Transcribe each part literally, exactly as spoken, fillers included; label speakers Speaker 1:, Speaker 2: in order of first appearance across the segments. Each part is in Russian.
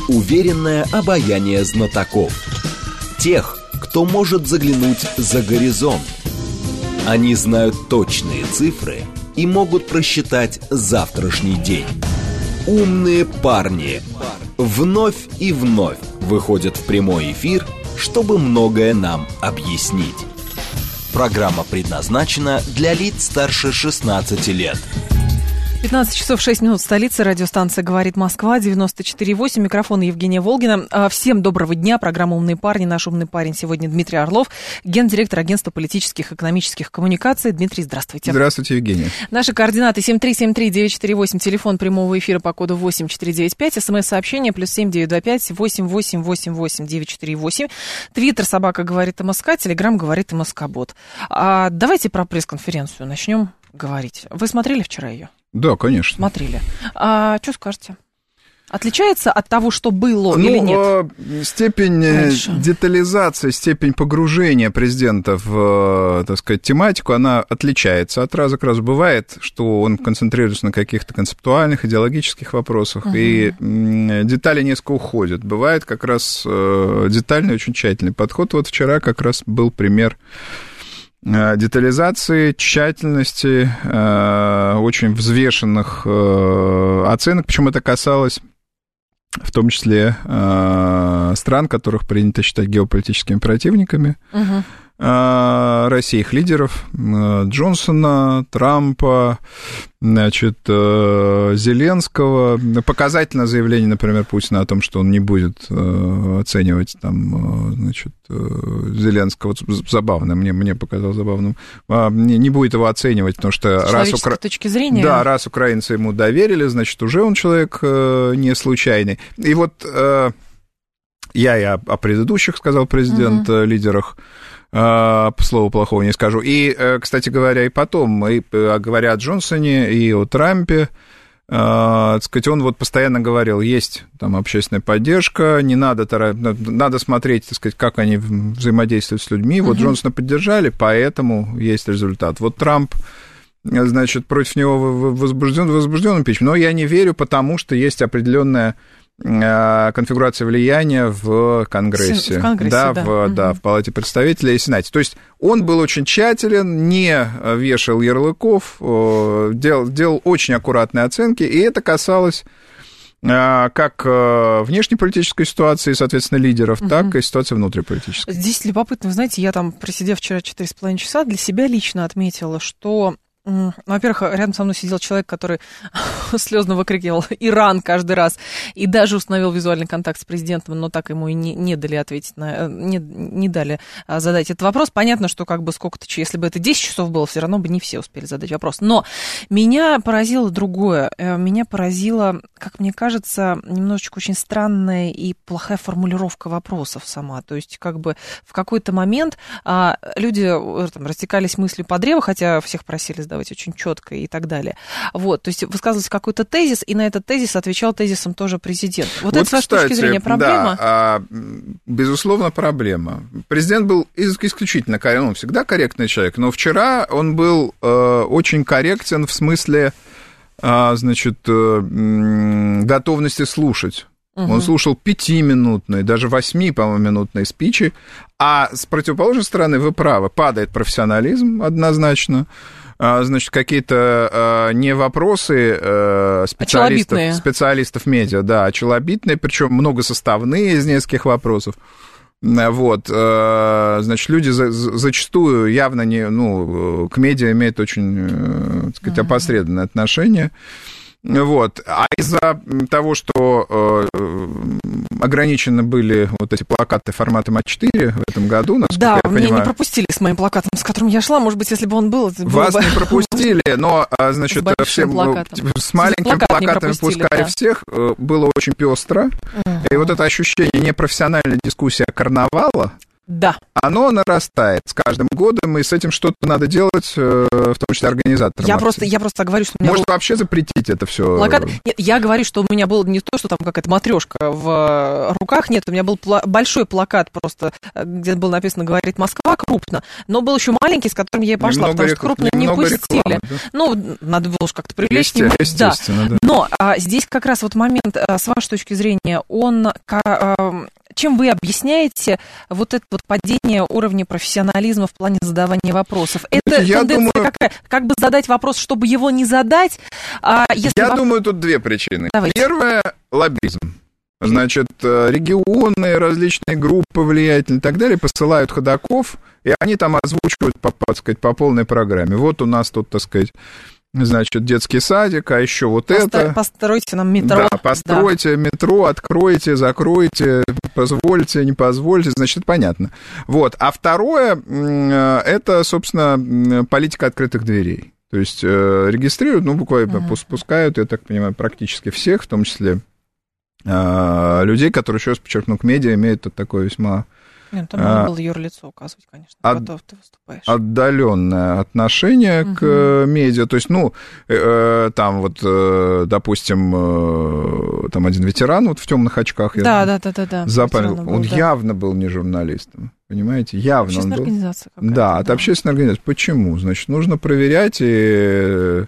Speaker 1: уверенное обаяние знатоков. Тех, кто может заглянуть за горизонт. Они знают точные цифры и могут просчитать завтрашний день. Умные парни вновь и вновь выходят в прямой эфир, чтобы многое нам объяснить. Программа предназначена для лиц старше шестнадцати лет.
Speaker 2: пятнадцать часов шесть минут в столице. Радиостанция «Говорит Москва», девяносто четыре восемь. Микрофон Евгения Волгина. Всем доброго дня. Программа «Умные парни». Наш умный парень сегодня Дмитрий Орлов, гендиректор агентства политических и экономических коммуникаций. Дмитрий, здравствуйте.
Speaker 3: Здравствуйте, Евгения.
Speaker 2: Наши координаты семь три семь три девять четыре восемь, телефон прямого эфира по коду восемь четыре девять пять, смс-сообщение плюс семь девять два пять восемь восемь восемь восемь девять четыре восемь. Твиттер собака говорит МСК, Телеграм говорит МСК-бот. А давайте про пресс-конференцию начнем говорить. Вы смотрели вчера ее?
Speaker 3: Да, конечно.
Speaker 2: Смотрели. А что скажете? Отличается от того, что было,
Speaker 3: ну,
Speaker 2: или нет?
Speaker 3: Э, степень Раньше. детализации, степень погружения президента в, так сказать, тематику, она отличается от раза к разу. Бывает, что он концентрируется на каких-то концептуальных, идеологических вопросах, угу. и м, детали несколько уходят. Бывает как раз э, детальный, очень тщательный подход. Вот вчера как раз был пример детализации, тщательности, э, очень взвешенных э, оценок, причем это касалось в том числе э, стран, которых принято считать геополитическими противниками угу. э, России, их лидеров, э, Джонсона, Трампа, значит, э, Зеленского. Показательное заявление, например, Путина о том, что он не будет э, оценивать там, э, значит, э, Зеленского. Забавно, мне, мне показалось забавным. Э, не, не будет его оценивать, потому что...
Speaker 2: С
Speaker 3: раз
Speaker 2: укра... точки зрения.
Speaker 3: Да, раз украинцы ему доверили, значит, уже он человек э, не случайный. И вот э, я и о, о предыдущих, сказал президент, угу. лидерах, Uh, слова плохого не скажу. И, кстати говоря, и потом, и, говоря о Джонсоне и о Трампе, uh, так сказать, он вот постоянно говорил, есть там общественная поддержка, не надо, надо смотреть, так сказать, как они взаимодействуют с людьми. Вот uh-huh. Джонсона поддержали, поэтому есть результат. Вот Трамп, значит, против него возбужден, возбужден импичмент, но я не верю, потому что есть определенная конфигурация влияния в Конгрессе,
Speaker 2: в Конгрессе
Speaker 3: да,
Speaker 2: да.
Speaker 3: В,
Speaker 2: угу.
Speaker 3: да, в Палате представителей и Сенате. То есть он был очень тщателен, не вешал ярлыков, делал, делал очень аккуратные оценки, и это касалось как внешнеполитической ситуации, соответственно, лидеров, угу. так и ситуации внутриполитической.
Speaker 2: Здесь любопытно, вы знаете, я там, просидев вчера четыре с половиной часа, для себя лично отметила, что... Ну, во-первых, рядом со мной сидел человек, который слезно выкрикивал «Иран» каждый раз, и даже установил визуальный контакт с президентом, но так ему и не, не дали ответить, на, не, не дали задать этот вопрос. Понятно, что как бы сколько-то, если бы это десять часов было, все равно бы не все успели задать вопрос. Но меня поразило другое. Меня поразила, как мне кажется, немножечко очень странная и плохая формулировка вопросов сама. То есть как бы в какой-то момент а, люди там, растекались мыслью по древу, хотя всех просили сдавать очень четко и так далее. Вот, то есть высказывался какой-то тезис, и на этот тезис отвечал тезисом тоже президент. Вот, вот это, с вашей точки зрения, проблема?
Speaker 3: Да, безусловно, проблема. Президент был исключительно корректный, он всегда корректный человек, но вчера он был э, очень корректен в смысле, э, значит, э, готовности слушать. Угу. Он слушал пятиминутные, даже восьми, по-моему, минутные спичи, а с противоположной стороны, вы правы, падает профессионализм однозначно. Значит, какие-то не вопросы специалистов,
Speaker 2: а
Speaker 3: специалистов медиа, да, а челобитные, причем многосоставные из нескольких вопросов. Вот, значит, люди за, зачастую явно не, ну, к медиа имеют очень, так сказать, опосредованное отношение. Вот. А из-за того, что э, ограничены были вот эти плакаты форматом а четыре в этом году, насколько
Speaker 2: да,
Speaker 3: я
Speaker 2: меня
Speaker 3: понимаю...
Speaker 2: не пропустили с моим плакатом, с которым я шла. Может быть, если бы он был...
Speaker 3: Вас
Speaker 2: бы...
Speaker 3: не пропустили, но, значит,
Speaker 2: с
Speaker 3: всем,
Speaker 2: плакатом.
Speaker 3: с маленькими
Speaker 2: Плакат
Speaker 3: плакатами пускали да. всех, было очень пестро. Uh-huh. И вот это ощущение непрофессиональной дискуссии а карнавала,
Speaker 2: Да.
Speaker 3: Оно нарастает с каждым годом, и с этим что-то надо делать, в том числе организаторам.
Speaker 2: Я просто, я просто говорю, что у меня
Speaker 3: Может,
Speaker 2: был...
Speaker 3: вообще запретить это все?
Speaker 2: Плакат... Нет, я говорю, что у меня был не то, что там какая-то матрешка в руках, нет, у меня был пла... большой плакат просто, где было написано «Говорит Москва» крупно, но был еще маленький, с которым я и пошла,
Speaker 3: немного
Speaker 2: потому что крупно не пустили. Рекламы, да? Ну, надо было уж как-то привлечь
Speaker 3: Есте... Естественно, да.
Speaker 2: да. Но а, здесь как раз вот момент, а, с вашей точки зрения, он... А, чем вы объясняете вот это вот падение уровня профессионализма в плане задавания вопросов? Это
Speaker 3: я
Speaker 2: тенденция
Speaker 3: думаю...
Speaker 2: какая? Как бы задать вопрос, чтобы его не задать? А если
Speaker 3: я
Speaker 2: вопрос...
Speaker 3: думаю, тут две причины.
Speaker 2: Давайте.
Speaker 3: Первая – лоббизм. Значит, регионы, различные группы влиятельные и так далее посылают ходаков, и они там озвучивают, по, так сказать, по полной программе. Вот у нас тут, так сказать... Значит, детский садик, а еще вот Посто- это.
Speaker 2: Постройте нам метро.
Speaker 3: Да, постройте да. метро, откройте, закройте, позвольте, не позвольте, значит, понятно. Вот. А второе, это, собственно, политика открытых дверей. То есть регистрируют, ну, буквально uh-huh. пускают, я так понимаю, практически всех, в том числе людей, которые, еще раз подчеркну, к медиа имеют такое весьма...
Speaker 2: Нет, там надо было юрлицо указывать, конечно,
Speaker 3: от,
Speaker 2: готов ты выступаешь.
Speaker 3: Отдаленное отношение угу. к медиа. То есть, ну, э, там вот, э, допустим, э, там один ветеран вот в темных очках.
Speaker 2: Да, я да, да, да, да.
Speaker 3: Запомнил.
Speaker 2: Был,
Speaker 3: он
Speaker 2: да.
Speaker 3: явно был не журналистом. Понимаете, явно
Speaker 2: общественная
Speaker 3: он был.
Speaker 2: Организация какая-то,
Speaker 3: да,
Speaker 2: да,
Speaker 3: от общественной организации. Почему? Значит, нужно проверять и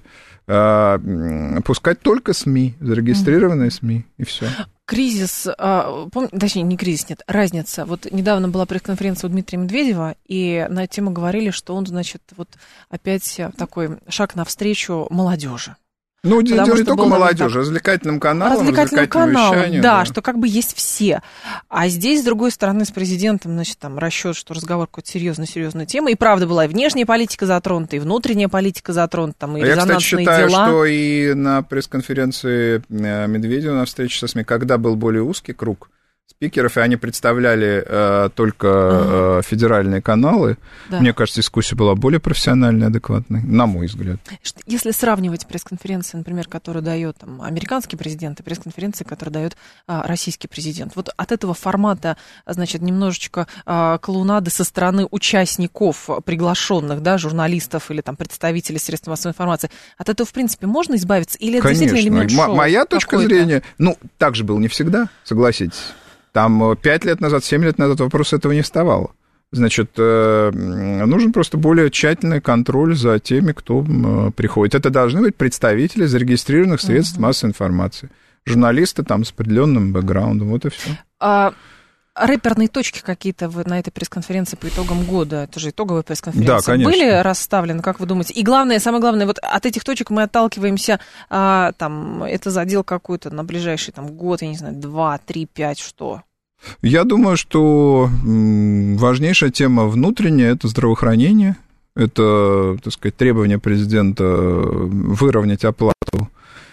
Speaker 3: э, пускать только СМИ, зарегистрированные угу. СМИ, и все.
Speaker 2: Кризис, пом... точнее, не кризис, нет, разница. Вот недавно была пресс-конференция у Дмитрия Медведева, и на эту тему говорили, что он, значит, вот опять такой шаг навстречу молодежи.
Speaker 3: Ну, дело не только молодежи, так... развлекательным каналом,
Speaker 2: развлекательным, развлекательным каналом,
Speaker 3: вещанию.
Speaker 2: Да,
Speaker 3: да,
Speaker 2: что как бы есть все. А здесь, с другой стороны, с президентом, значит, там расчет, что разговор какой-то серьезная-серьезная тема. И правда была и внешняя политика затронута, и внутренняя политика затронута, там, и
Speaker 3: я,
Speaker 2: резонансные
Speaker 3: кстати, считаю,
Speaker 2: дела.
Speaker 3: что и на пресс-конференции Медведева на встрече со СМИ, когда был более узкий круг спикеров, и они представляли э, только э, федеральные каналы, да. Мне кажется, дискуссия была более профессиональной, адекватной, на мой взгляд.
Speaker 2: Если сравнивать пресс-конференции, например, которую дает там, американский президент, и пресс-конференции, которую дает а, российский президент, вот от этого формата, значит, немножечко а, клоунады со стороны участников, приглашенных, да, журналистов или там представителей средств массовой информации, от этого, в принципе, можно избавиться? Или это
Speaker 3: Конечно.
Speaker 2: действительно элемент шоу?
Speaker 3: М- моя точка
Speaker 2: какой-то?
Speaker 3: зрения, ну, так же было не всегда, согласитесь. Там пять лет назад, семь лет назад вопрос этого не вставал. Значит, нужен просто более тщательный контроль за теми, кто приходит. Это должны быть представители зарегистрированных средств uh-huh. массовой информации. Журналисты там с определенным бэкграундом, вот и все. А
Speaker 2: рэперные точки какие-то вы на этой пресс-конференции по итогам года, это же итоговая пресс-конференция,
Speaker 3: да, конечно.
Speaker 2: Были расставлены, как вы думаете? И главное, самое главное, вот от этих точек мы отталкиваемся, а, там, это задел какой-то на ближайший там, год, я не знаю, два, три, пять, что?
Speaker 3: Я думаю, что важнейшая тема внутренняя – это здравоохранение, это, так сказать, требование президента выровнять оплату,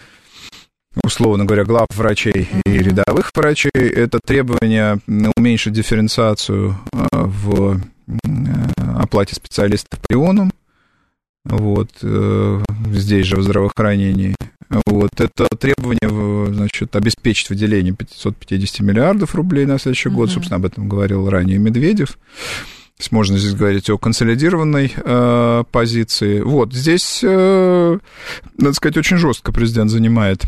Speaker 3: условно говоря, главврачей и рядовых врачей, это требование уменьшить дифференциацию в оплате специалистов по ионам, вот, здесь же в здравоохранении. Вот, это требование, значит, обеспечить выделение пятьсот пятьдесят миллиардов рублей на следующий uh-huh. год, собственно, об этом говорил ранее Медведев. То есть можно здесь говорить о консолидированной э, позиции. Вот, здесь, э, надо сказать, очень жестко президент занимает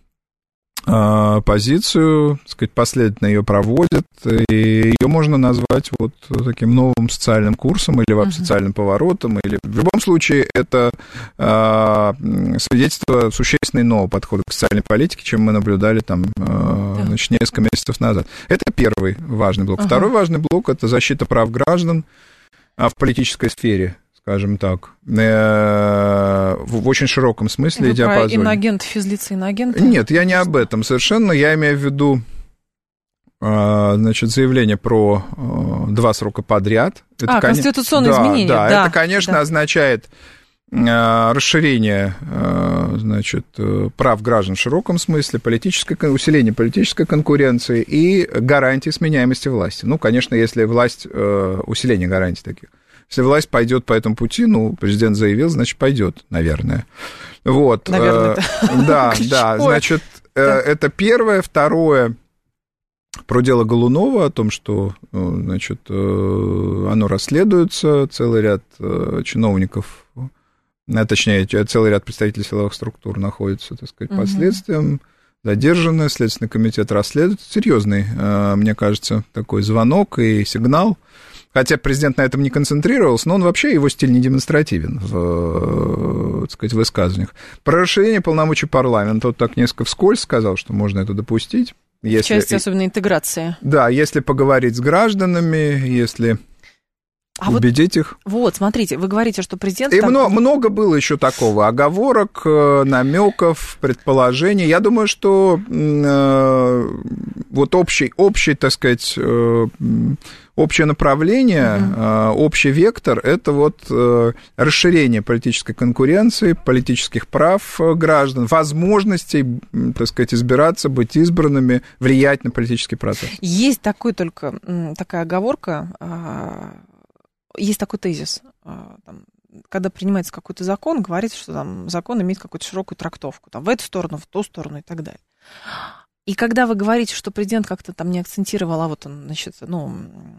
Speaker 3: позицию, так сказать, последовательно ее проводит, и ее можно назвать вот таким новым социальным курсом или вообще uh-huh. социальным поворотом, или в любом случае это а, свидетельство существенного нового подхода к социальной политике, чем мы наблюдали там а, yeah. значит, несколько месяцев назад. Это первый важный блок. Uh-huh. Второй важный блок – это защита прав граждан в политической сфере, скажем так, в очень широком смысле и диапазоне.
Speaker 2: Про иноагент, физлица иноагента?
Speaker 3: Нет, я не об этом совершенно. Я имею в виду, значит, заявление про два срока подряд. Это,
Speaker 2: а, кон... конституционные
Speaker 3: да,
Speaker 2: изменения.
Speaker 3: Да,
Speaker 2: да,
Speaker 3: это, конечно,
Speaker 2: да.
Speaker 3: означает расширение, значит, прав граждан в широком смысле, политическое, усиление политической конкуренции и гарантии сменяемости власти. Ну, конечно, если власть, усиление гарантий таких. Если власть пойдет по этому пути, ну, президент заявил, значит, пойдет, наверное. Вот.
Speaker 2: Наверное.
Speaker 3: Да, да, значит, это первое. Второе, про дело Голунова, о том, что, значит, оно расследуется, целый ряд чиновников, а точнее, целый ряд представителей силовых структур находится, так сказать, под следствием, задержаны, Следственный комитет расследует. Серьезный, мне кажется, такой звонок и сигнал. Хотя президент на этом не концентрировался, но он вообще, его стиль не демонстративен в, так сказать, высказываниях. Про расширение полномочий парламента, вот так несколько вскользь сказал, что можно это допустить. Если,
Speaker 2: в части особенно интеграции.
Speaker 3: Да, если поговорить с гражданами, если а убедить
Speaker 2: вот,
Speaker 3: их.
Speaker 2: Вот, смотрите, вы говорите, что президент...
Speaker 3: И
Speaker 2: там...
Speaker 3: много, много было еще такого, оговорок, намеков, предположений. Я думаю, что э, вот общий, общий, так сказать, э, общее направление, угу. э, общий вектор – это вот э, расширение политической конкуренции, политических прав граждан, возможностей, так сказать, избираться, быть избранными, влиять на политический процесс.
Speaker 2: Есть такой только, такая оговорка, есть такой тезис, там, когда принимается какой-то закон, говорится, что там закон имеет какую-то широкую трактовку, там, в эту сторону, в ту сторону и так далее. И когда вы говорите, что президент как-то там не акцентировал, а вот он, значит, ну,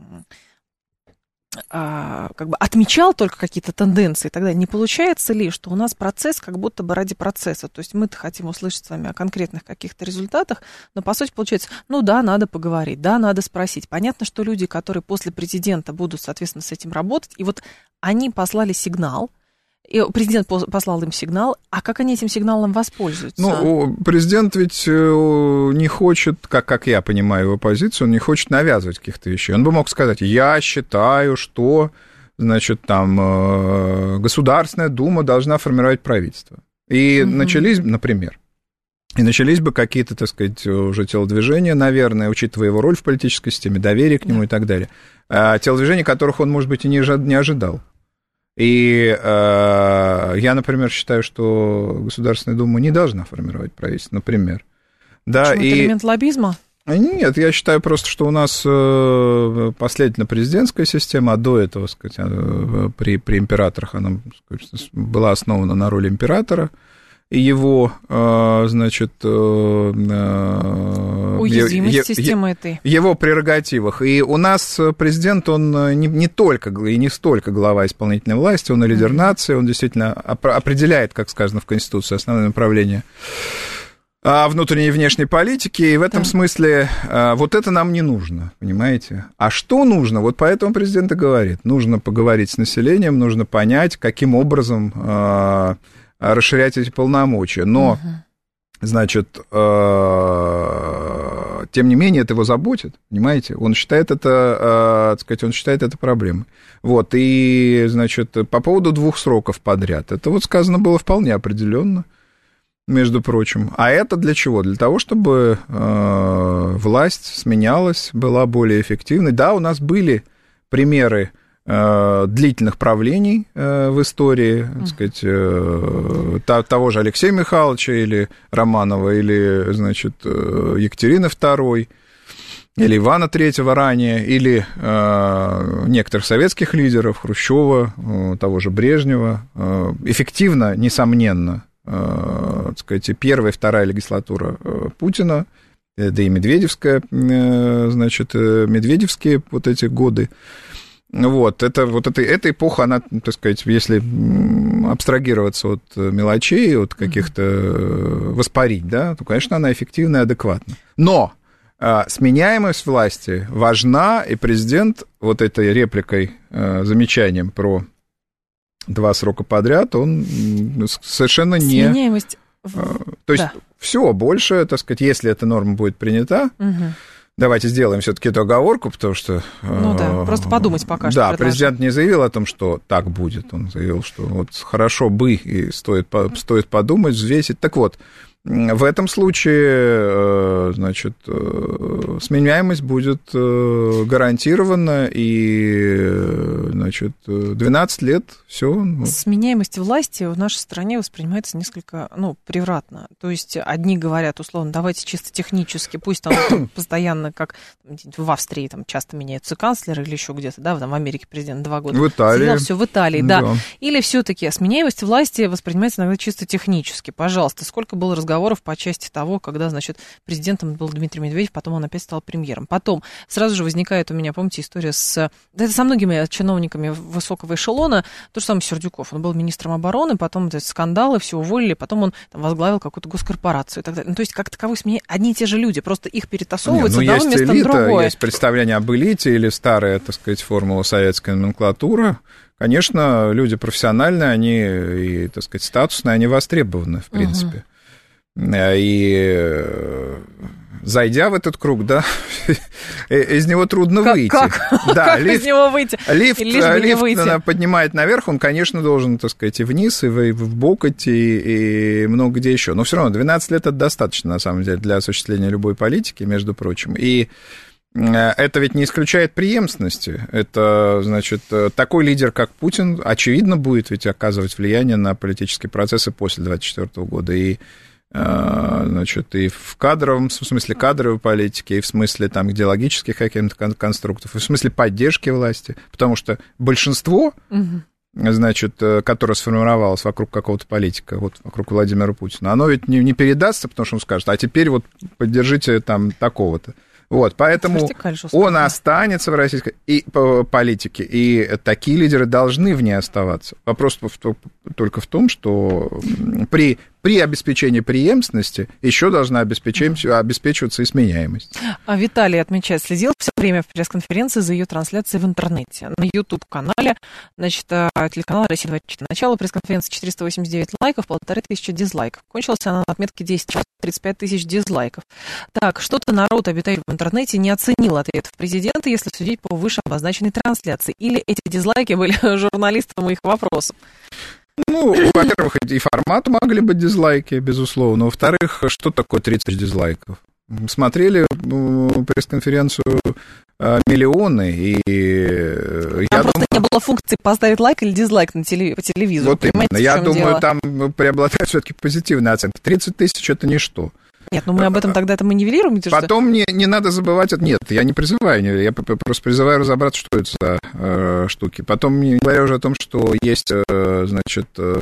Speaker 2: а, как бы отмечал только какие-то тенденции и так далее, не получается ли, что у нас процесс как будто бы ради процесса? То есть мы-то хотим услышать с вами о конкретных каких-то результатах, но по сути получается, ну да, надо поговорить, да, надо спросить. Понятно, что люди, которые после президента будут, соответственно, с этим работать, и вот они послали сигнал, и президент послал им сигнал, а как они этим сигналом воспользуются?
Speaker 3: Ну, президент ведь не хочет, как, как я понимаю его позицию, он не хочет навязывать каких-то вещей. Он бы мог сказать, я считаю, что, значит, там, Государственная Дума должна формировать правительство. И угу. начались, например, и начались бы какие-то, так сказать, уже телодвижения, наверное, учитывая его роль в политической системе, доверие к нему да. и так далее. Телодвижения, которых он, может быть, и не ожидал. И э, я, например, считаю, что Государственная Дума не должна формировать правительство, например. Да,
Speaker 2: почему,
Speaker 3: и...
Speaker 2: это элемент лоббизма?
Speaker 3: Нет, я считаю просто, что у нас последовательно президентская система, а до этого, сказать, при, при императорах она, сказать, была основана на роли императора и его, значит...
Speaker 2: Уязвимость е- системы
Speaker 3: е-
Speaker 2: этой.
Speaker 3: Его прерогативах. И у нас президент, он не, не только и не столько глава исполнительной власти, он и лидер mm-hmm. нации, он действительно определяет, как сказано в Конституции, основные направления внутренней и внешней политики, и в этом да. смысле вот это нам не нужно, понимаете? А что нужно? Вот поэтому президент и говорит. Нужно поговорить с населением, нужно понять, каким образом расширять эти полномочия. Но... Mm-hmm. Значит, тем не менее, это его заботит, понимаете? Он считает это, так сказать, он считает это проблемой. Вот, и, значит, по поводу двух сроков подряд, это вот сказано было вполне определенно, между прочим. А это для чего? Для того, чтобы власть сменялась, была более эффективной. Да, у нас были примеры длительных правлений в истории, так сказать, того же Алексея Михайловича или Романова, или, значит, Екатерины второй, или Ивана третьего ранее, или некоторых советских лидеров, Хрущева, того же Брежнева. Эффективно, несомненно, так сказать, первая и вторая легислатура Путина, да и Медведевская, значит, медведевские вот эти годы. Вот, это, вот это, эта эпоха, она, так сказать, если абстрагироваться от мелочей, от каких-то воспарить, да, то, конечно, она эффективна и адекватна. Но а, сменяемость власти важна, и президент вот этой репликой, а, замечанием про два срока подряд, он совершенно не...
Speaker 2: Сменяемость...
Speaker 3: А, то есть да. все, больше, так сказать, если эта норма будет принята... Угу. Давайте сделаем все-таки эту оговорку, потому что...
Speaker 2: Ну да, просто подумать пока что.
Speaker 3: Да, предложим. Президент не заявил о том, что так будет. Он заявил, что вот хорошо бы, и стоит, стоит подумать, взвесить. Так вот, в этом случае, значит, сменяемость будет гарантирована, и, значит, двенадцать лет, все.
Speaker 2: Сменяемость власти в нашей стране воспринимается несколько, ну, превратно. То есть одни говорят, условно, давайте чисто технически, пусть там постоянно, как в Австрии там часто меняются канцлеры или еще где-то, да, там в Америке президент два года.
Speaker 3: В Италии.
Speaker 2: Все в Италии, да. да. Или все-таки сменяемость власти воспринимается иногда чисто технически. Пожалуйста, сколько было разговоров разговоров по части того, когда, значит, президентом был Дмитрий Медведев, потом он опять стал премьером. Потом сразу же возникает у меня, помните, история с... Да это со многими чиновниками высокого эшелона, то же самое Сердюков. Он был министром обороны, потом эти скандалы, все уволили, потом он там возглавил какую-то госкорпорацию и так далее. Ну, то есть, как таковые СМИ, одни и те же люди, просто их перетасовываются
Speaker 3: Нет, ну,
Speaker 2: одного места на другое.
Speaker 3: Есть представление об элите или старая, так сказать, формула советской номенклатуры. Конечно, люди профессиональные, они, и, так сказать, статусные, они востребованы, в принципе. Uh-huh. И зайдя в этот круг, да, из него трудно
Speaker 2: как,
Speaker 3: выйти.
Speaker 2: Как?
Speaker 3: Да,
Speaker 2: как
Speaker 3: лифт,
Speaker 2: из него выйти?
Speaker 3: Лифт, лифт
Speaker 2: выйти?
Speaker 3: поднимает наверх, он, конечно, должен, так сказать, и вниз, и в бок идти, и много где еще. Но все равно двенадцать лет — это достаточно, на самом деле, для осуществления любой политики, между прочим. И это ведь не исключает преемственности. Это, значит, такой лидер, как Путин, очевидно, будет ведь оказывать влияние на политические процессы после двадцать четвёртого года. И, значит, и в кадровом, в смысле кадровой политики, и в смысле там идеологических каких-то конструктов, и в смысле поддержки власти. Потому что большинство, угу. значит, которое сформировалось вокруг какого-то политика, вот вокруг Владимира Путина, оно ведь не, не передастся, потому что он скажет, а теперь вот поддержите там такого-то. Вот, поэтому он останется в российской и, по, политике, и такие лидеры должны в ней оставаться. Вопрос в, только в том, что при, при обеспечении преемственности еще должна обеспечиваться и сменяемость.
Speaker 2: А Виталий отмечает, следил все время в пресс-конференции за ее трансляцией в интернете. На YouTube-канале, значит, телеканал «Россия двадцать четыре». Начало пресс-конференции четыреста восемьдесят девять лайков, полторы тысячи дизлайков. Кончилась она на отметке десять, тридцать пять тысяч дизлайков. Так, что-то народ, обитающий в интернете, не оценил ответов президента, если судить по выше обозначенной трансляции. Или эти дизлайки были журналистам и их вопросам?
Speaker 3: Ну, во-первых, и форматы могли быть дизлайки, безусловно. Во-вторых, что такое тридцать тысяч дизлайков? Смотрели пресс-конференцию миллионы, и
Speaker 2: там я просто думаю... не было функции поставить лайк или дизлайк на теле... по телевизору.
Speaker 3: Вот именно. Я думаю, дело? Там преобладает все-таки позитивная оценка. тридцать тысяч — это ничто.
Speaker 2: Нет, ну мы об этом тогда это мы нивелируем.
Speaker 3: Потом не, не надо забывать, нет, я не призываю, я просто призываю разобраться, что это за э, штуки. Потом не говоря уже о том, что есть, э, значит, э,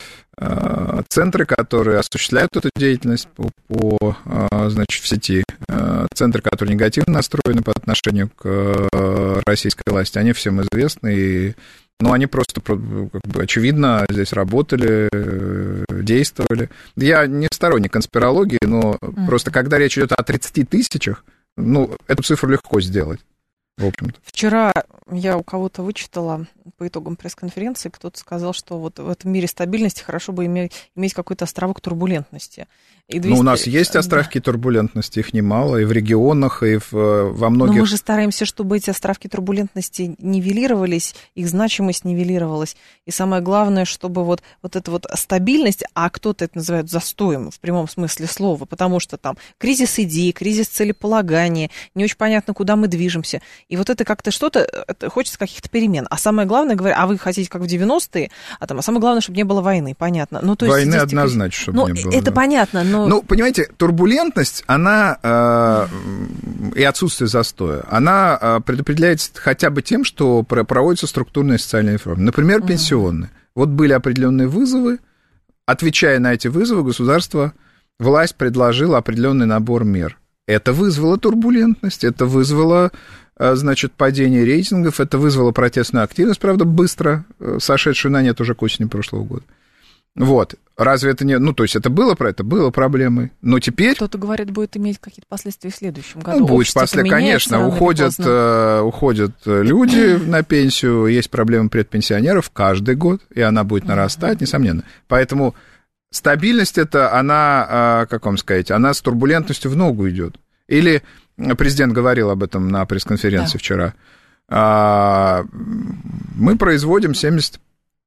Speaker 3: центры, которые осуществляют эту деятельность по, по э, значит, в сети, э, центры, которые негативно настроены по отношению к э, российской власти, они всем известны, и но они просто, как бы, очевидно, здесь работали, действовали. Я не сторонник конспирологии, но mm. просто когда речь идет о тридцати тысячах, ну, эту цифру легко сделать, в общем-то.
Speaker 2: Вчера я у кого-то вычитала по итогам пресс-конференции, кто-то сказал, что вот в этом мире стабильности хорошо бы иметь, иметь какой-то островок турбулентности. И двести...
Speaker 3: Ну, у нас есть островки да. турбулентности, их немало, и в регионах, и в, во многих...
Speaker 2: Но мы же стараемся, чтобы эти островки турбулентности нивелировались, их значимость нивелировалась. И самое главное, чтобы вот, вот эта вот стабильность, а кто-то это называет застоем в прямом смысле слова, потому что там кризис идей, кризис целеполагания, не очень понятно, куда мы движемся. И вот это как-то что-то, это, хочется каких-то перемен. А самое главное, говорят, а вы хотите как в девяностые, а, там, а самое главное, чтобы не было войны, понятно. Ну, то есть
Speaker 3: войны однозначно, чтобы
Speaker 2: ну,
Speaker 3: не было.
Speaker 2: Это
Speaker 3: да.
Speaker 2: понятно, но...
Speaker 3: Ну, понимаете, турбулентность, она э, и отсутствие застоя, она э, предопределяется хотя бы тем, что проводятся структурные социальные реформы. Например, uh-huh. пенсионные. Вот были определенные вызовы, отвечая на эти вызовы, государство, власть предложила определенный набор мер. Это вызвало турбулентность, это вызвало, значит, падение рейтингов, это вызвало протестную активность, правда, быстро сошедшую на нет уже к осени прошлого года. Вот. Разве это не... Ну, то есть это было про это, было проблемой. Но теперь...
Speaker 2: Кто-то говорит, будет иметь какие-то последствия в следующем году.
Speaker 3: Ну, будет последствия, конечно. Уходят, э, уходят люди на пенсию, есть проблема предпенсионеров каждый год, и она будет нарастать, несомненно. Поэтому стабильность это, она, как вам сказать, она с турбулентностью в ногу идет. Или президент говорил об этом на пресс-конференции да. вчера. Мы производим семьдесят...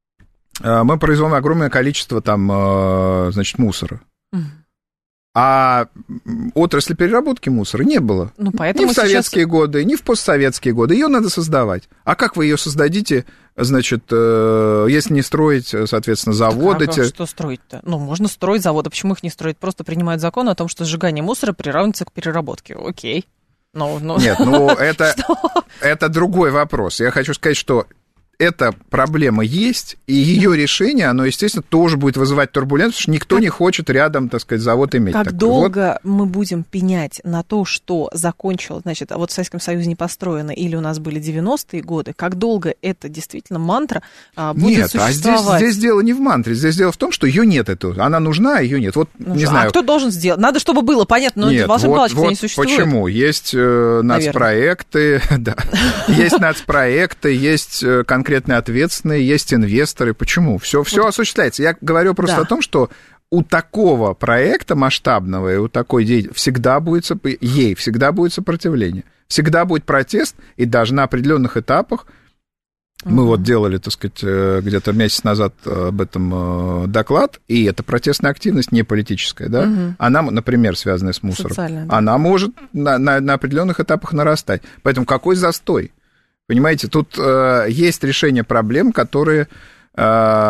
Speaker 3: Мы производим огромное количество там, значит, мусора. Угу. А отрасли переработки мусора не было.
Speaker 2: Ну, поэтому
Speaker 3: ни в советские
Speaker 2: сейчас...
Speaker 3: годы, ни в постсоветские годы. Ее надо создавать. А как вы ее создадите, значит, если не строить, соответственно, заводы?
Speaker 2: Так, а что строить-то? Ну, можно строить заводы. Почему их не строить? Просто принимают закон о том, что сжигание мусора приравнивается к переработке. Окей. Но, но...
Speaker 3: Нет, ну, это, это другой вопрос. Я хочу сказать, что эта проблема есть, и ее решение, оно, естественно, тоже будет вызывать турбуленцию, потому что никто как, не хочет рядом, так сказать, завод иметь.
Speaker 2: Как
Speaker 3: такой.
Speaker 2: долго
Speaker 3: вот.
Speaker 2: мы будем пенять на то, что закончил, значит, а вот в Советском Союзе не построено, или у нас были девяностые годы, как долго это действительно мантра а, будет
Speaker 3: нет,
Speaker 2: существовать?
Speaker 3: Нет, а здесь, здесь дело не в мантре, здесь дело в том, что ее нет, эту. Она нужна, а ее нет. Вот,
Speaker 2: ну,
Speaker 3: не
Speaker 2: что,
Speaker 3: знаю.
Speaker 2: А кто должен сделать? Надо, чтобы было, понятно, но
Speaker 3: нет,
Speaker 2: волшебной
Speaker 3: вот,
Speaker 2: палочки
Speaker 3: вот
Speaker 2: не существует.
Speaker 3: Почему? Есть э, нацпроекты, да, есть нацпроекты, есть конкретные ответственные, есть инвесторы. Почему? Все, все вот. осуществляется. Я говорю просто да. о том, что у такого проекта масштабного и у такой деятельности всегда будет, ей всегда будет сопротивление. Всегда будет протест, и даже на определенных этапах uh-huh. мы вот делали, так сказать, где-то месяц назад об этом доклад, и эта протестная активность не политическая, да, uh-huh. она, например, связанная с мусором, Социальная, да. она может на, на, на определенных этапах нарастать. Поэтому какой застой? Понимаете, тут э, есть решение проблем, которые, э,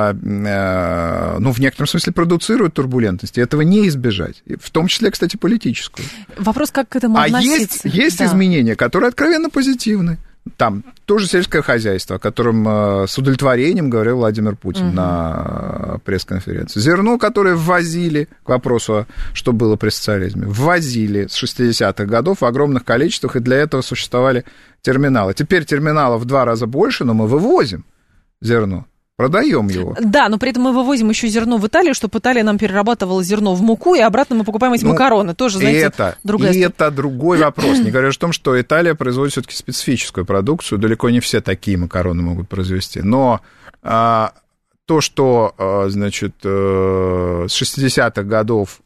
Speaker 3: э, ну, в некотором смысле продуцируют турбулентность, и этого не избежать, в том числе, кстати, политическую.
Speaker 2: Вопрос, как к этому
Speaker 3: а
Speaker 2: относиться.
Speaker 3: А есть, есть
Speaker 2: да.
Speaker 3: изменения, которые откровенно позитивны. Там тоже сельское хозяйство, о котором э, с удовлетворением говорил Владимир Путин угу. на пресс-конференции. Зерно, которое ввозили, к вопросу, что было при социализме, ввозили с шестидесятых годов в огромных количествах, и для этого существовали терминалы. Теперь терминалов в два раза больше, но мы вывозим зерно. Продаем его.
Speaker 2: Да, но при этом мы вывозим еще зерно в Италию, чтобы Италия нам перерабатывала зерно в муку, и обратно мы покупаем эти ну, макароны. Тоже, знаете,
Speaker 3: это,
Speaker 2: другая
Speaker 3: И это другой вопрос. Не говоря о том, что Италия производит все-таки специфическую продукцию. Далеко не все такие макароны могут произвести. Но а, то, что, а, значит, а, с шестидесятых годов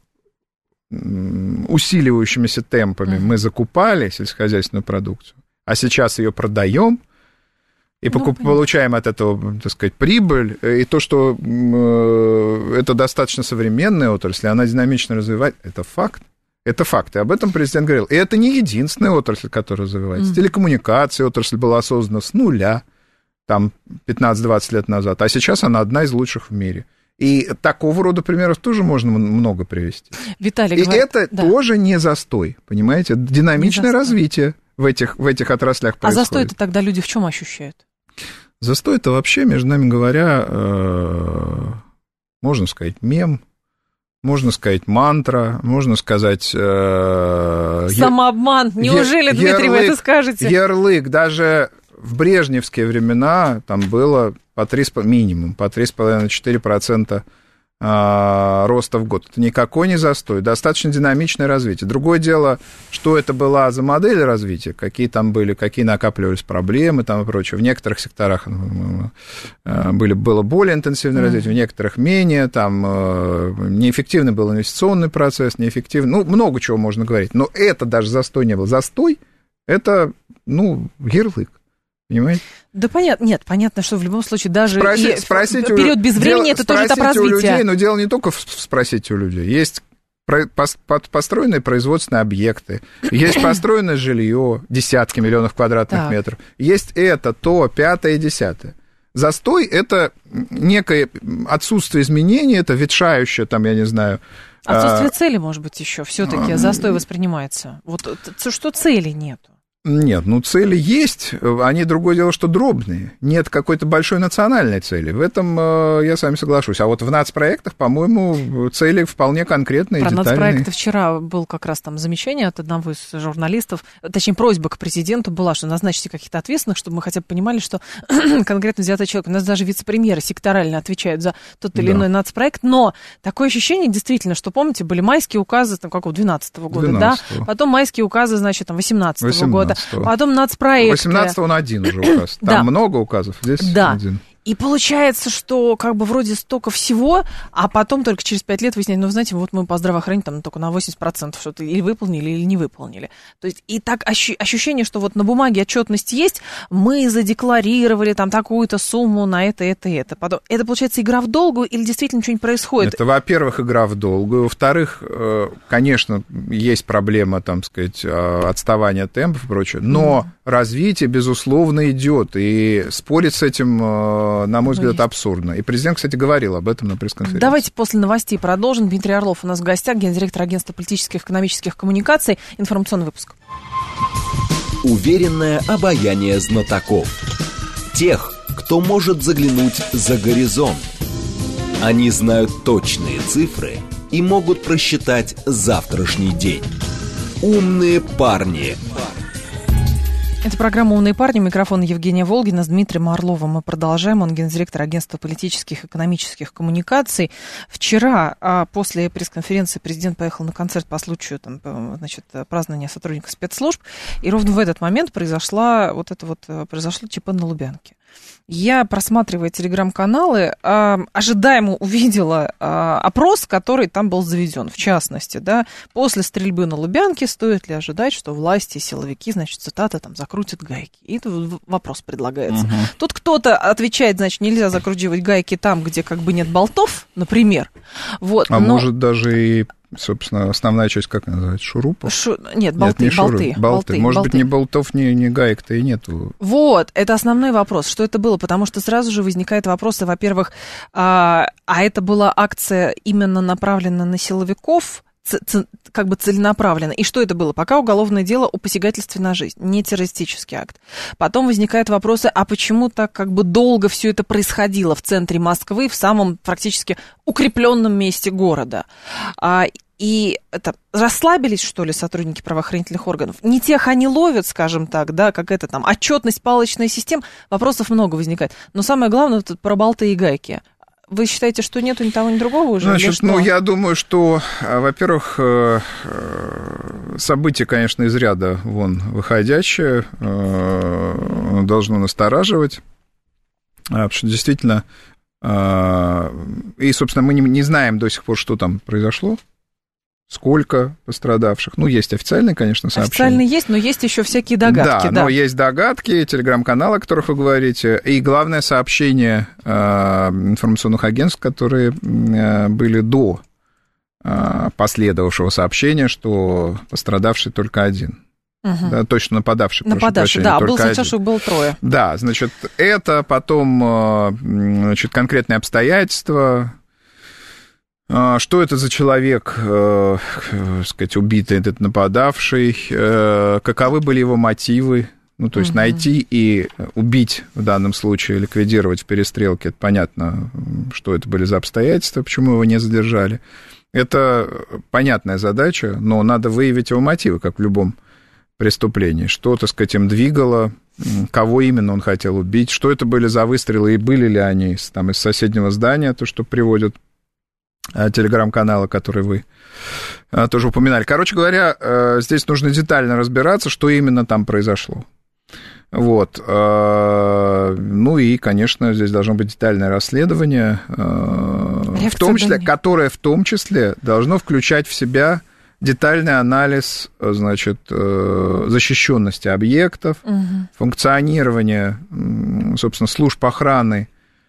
Speaker 3: усиливающимися темпами mm-hmm. мы закупали сельскохозяйственную продукцию, а сейчас ее продаем, и покуп, ну, получаем от этого, так сказать, прибыль, и то, что э, это достаточно современная отрасль, она динамично развивается, это факт. Это факт, и об этом президент говорил. И это не единственная отрасль, которая развивается. Mm. Телекоммуникации отрасль была создана с нуля, там, пятнадцать-двадцать лет назад, а сейчас она одна из лучших в мире. И такого рода примеров тоже можно много привести.
Speaker 2: Виталий
Speaker 3: и
Speaker 2: говорит,
Speaker 3: это
Speaker 2: да.
Speaker 3: тоже не застой, понимаете? Это динамичное развитие в этих, в этих отраслях происходит.
Speaker 2: А застой-то тогда люди в чем ощущают?
Speaker 3: Застой — это вообще, между нами говоря, э, можно сказать, мем, можно сказать, мантра, можно сказать... Э,
Speaker 2: Самообман. Неужели, е- Дмитрий, ярлык, вы это скажете?
Speaker 3: Ярлык. Даже в брежневские времена там было по три, минимум по три с половиной - четыре процента э, роста в год. Это никакой не застой, достаточно динамичное развитие. Другое дело, что это была за модель развития, какие там были, какие накапливались проблемы там и прочее. В некоторых секторах были, было более интенсивное mm-hmm. развитие, в некоторых менее, там неэффективный был инвестиционный процесс, неэффективный, ну, много чего можно говорить, но это даже застой не был. Застой — это, ну, ярлык. Понимаете?
Speaker 2: Да понятно, нет, понятно, что в любом случае даже
Speaker 3: Спроси,
Speaker 2: и
Speaker 3: спросите
Speaker 2: период безвремени
Speaker 3: дело,
Speaker 2: это тоже этап развития.
Speaker 3: У людей, но дело не только в спросите у людей. Есть построенные производственные объекты, есть построенное жилье, десятки миллионов квадратных так. метров, есть это, то, пятое, десятое. Застой — это некое отсутствие изменений, это ветшающее, там, я не знаю...
Speaker 2: Отсутствие а... цели, может быть, еще все-таки застой воспринимается. Вот что цели нету.
Speaker 3: Нет, ну цели есть, они, другое дело, что дробные. Нет какой-то большой национальной цели. В этом э, я с вами соглашусь. А вот в нацпроектах, по-моему, цели вполне конкретные и детальные.
Speaker 2: Про нацпроекты вчера был как раз там замечание от одного из журналистов, точнее, просьба к президенту была, что назначьте каких-то ответственных, чтобы мы хотя бы понимали, что конкретно взятый человек. У нас даже вице-премьеры секторально отвечают за тот или да. иной нацпроект, но такое ощущение действительно, что, помните, были майские указы там какого двенадцатого года, двенадцатого. Да? Потом майские указы, значит, там восемнадцатого года. Потом нацпроекты.
Speaker 3: восемнадцатого он один уже указ. Там да. много указов, здесь
Speaker 2: да.
Speaker 3: один.
Speaker 2: И получается, что как бы вроде столько всего, а потом только через пять лет выяснять, ну, знаете, вот мы по здравоохранению там только на восемьдесят процентов что-то или выполнили, или не выполнили. То есть и так ощу- ощущение, что вот на бумаге отчетность есть, мы задекларировали там такую-то сумму на это, это, это. Потом, это, получается, игра в долгую или действительно ничего не происходит?
Speaker 3: Это, во-первых, игра в долгую. Во-вторых, конечно, есть проблема, там, сказать, отставания темпов и прочее, но mm. развитие, безусловно, идет. И спорить с этим... на мой взгляд, абсурдно. И президент, кстати, говорил об этом на пресс-конференции.
Speaker 2: Давайте после новостей продолжим. Дмитрий Орлов у нас в гостях, гендиректор агентства политических и экономических коммуникаций. Информационный выпуск.
Speaker 1: Уверенное обаяние знатоков. Тех, кто может заглянуть за горизонт. Они знают точные цифры и могут просчитать завтрашний день. Умные парни.
Speaker 2: Это программа «Умные парни». Микрофон Евгения Волгина с Дмитрием Орловым. Мы продолжаем. Он гендиректор агентства политических и экономических коммуникаций. Вчера, а после пресс-конференции, президент поехал на концерт по случаю там, значит, празднования сотрудников спецслужб. И ровно в этот момент произошла вот это вот, произошло ЧП на Лубянке. Я, просматривая телеграм-каналы, э, ожидаемо увидела э, опрос, который там был заведен. В частности, да, после стрельбы на Лубянке стоит ли ожидать, что власти и силовики, значит, цитата, там, закрутят гайки? И тут вопрос предлагается. Угу. Тут кто-то отвечает, значит, нельзя закручивать гайки там, где как бы нет болтов, например. Вот,
Speaker 3: а
Speaker 2: но...
Speaker 3: может даже и... Собственно, основная часть, как называется, шурупов?
Speaker 2: Шу... Нет, болты,
Speaker 3: Нет, не
Speaker 2: болты,
Speaker 3: шурупы, болты.
Speaker 2: болты.
Speaker 3: Может
Speaker 2: болты.
Speaker 3: быть, ни болтов, ни, ни гаек-то и нету.
Speaker 2: Вот, это основной вопрос, что это было, потому что сразу же возникают вопросы, во-первых, а, а это была акция именно направлена на силовиков, ц- ц- как бы целенаправленно. И что это было? Пока уголовное дело о посягательстве на жизнь, не террористический акт. Потом возникают вопросы, а почему так как бы долго все это происходило в центре Москвы, в самом практически укрепленном месте города? А, И это, расслабились, что ли, сотрудники правоохранительных органов? Не тех они ловят, скажем так, да, как это там, отчетность, палочная система. Вопросов много возникает. Но самое главное, это про болты и гайки. Вы считаете, что нету ни того, ни другого уже?
Speaker 3: Значит, ну, я думаю, что, во-первых, событие, конечно, из ряда вон выходящее, должно настораживать, потому что действительно, и, собственно, мы не знаем до сих пор, что там произошло. Сколько пострадавших? Ну, есть официальные, конечно, сообщения.
Speaker 2: Официальные есть, но есть еще всякие догадки.
Speaker 3: Да,
Speaker 2: да,
Speaker 3: но есть догадки, телеграм-каналы, о которых вы говорите, и главное сообщение э, информационных агентств, которые э, были до э, последовавшего сообщения, что пострадавший только один. Угу. Да, точно нападавший,
Speaker 2: нападавший,
Speaker 3: прошу прощения,
Speaker 2: да,
Speaker 3: только
Speaker 2: был сначала,
Speaker 3: один.
Speaker 2: что было трое.
Speaker 3: Да, значит, это потом, значит, конкретные обстоятельства. Что это за человек, э, так сказать, убитый, этот нападавший, э, каковы были его мотивы, ну, то есть угу. найти и убить в данном случае, ликвидировать в перестрелке, это понятно, что это были за обстоятельства, почему его не задержали. Это понятная задача, но надо выявить его мотивы, как в любом преступлении, что, так сказать, им двигало, кого именно он хотел убить, что это были за выстрелы и были ли они там, из соседнего здания, то, что приводят телеграм-канала, который вы тоже упоминали. Короче говоря, здесь нужно детально разбираться, что именно там произошло. Вот. Ну и, конечно, здесь должно быть детальное расследование, в том числе, которое в том числе должно включать в себя детальный анализ, значит, защищенности объектов, угу. функционирования, собственно, служб охраны,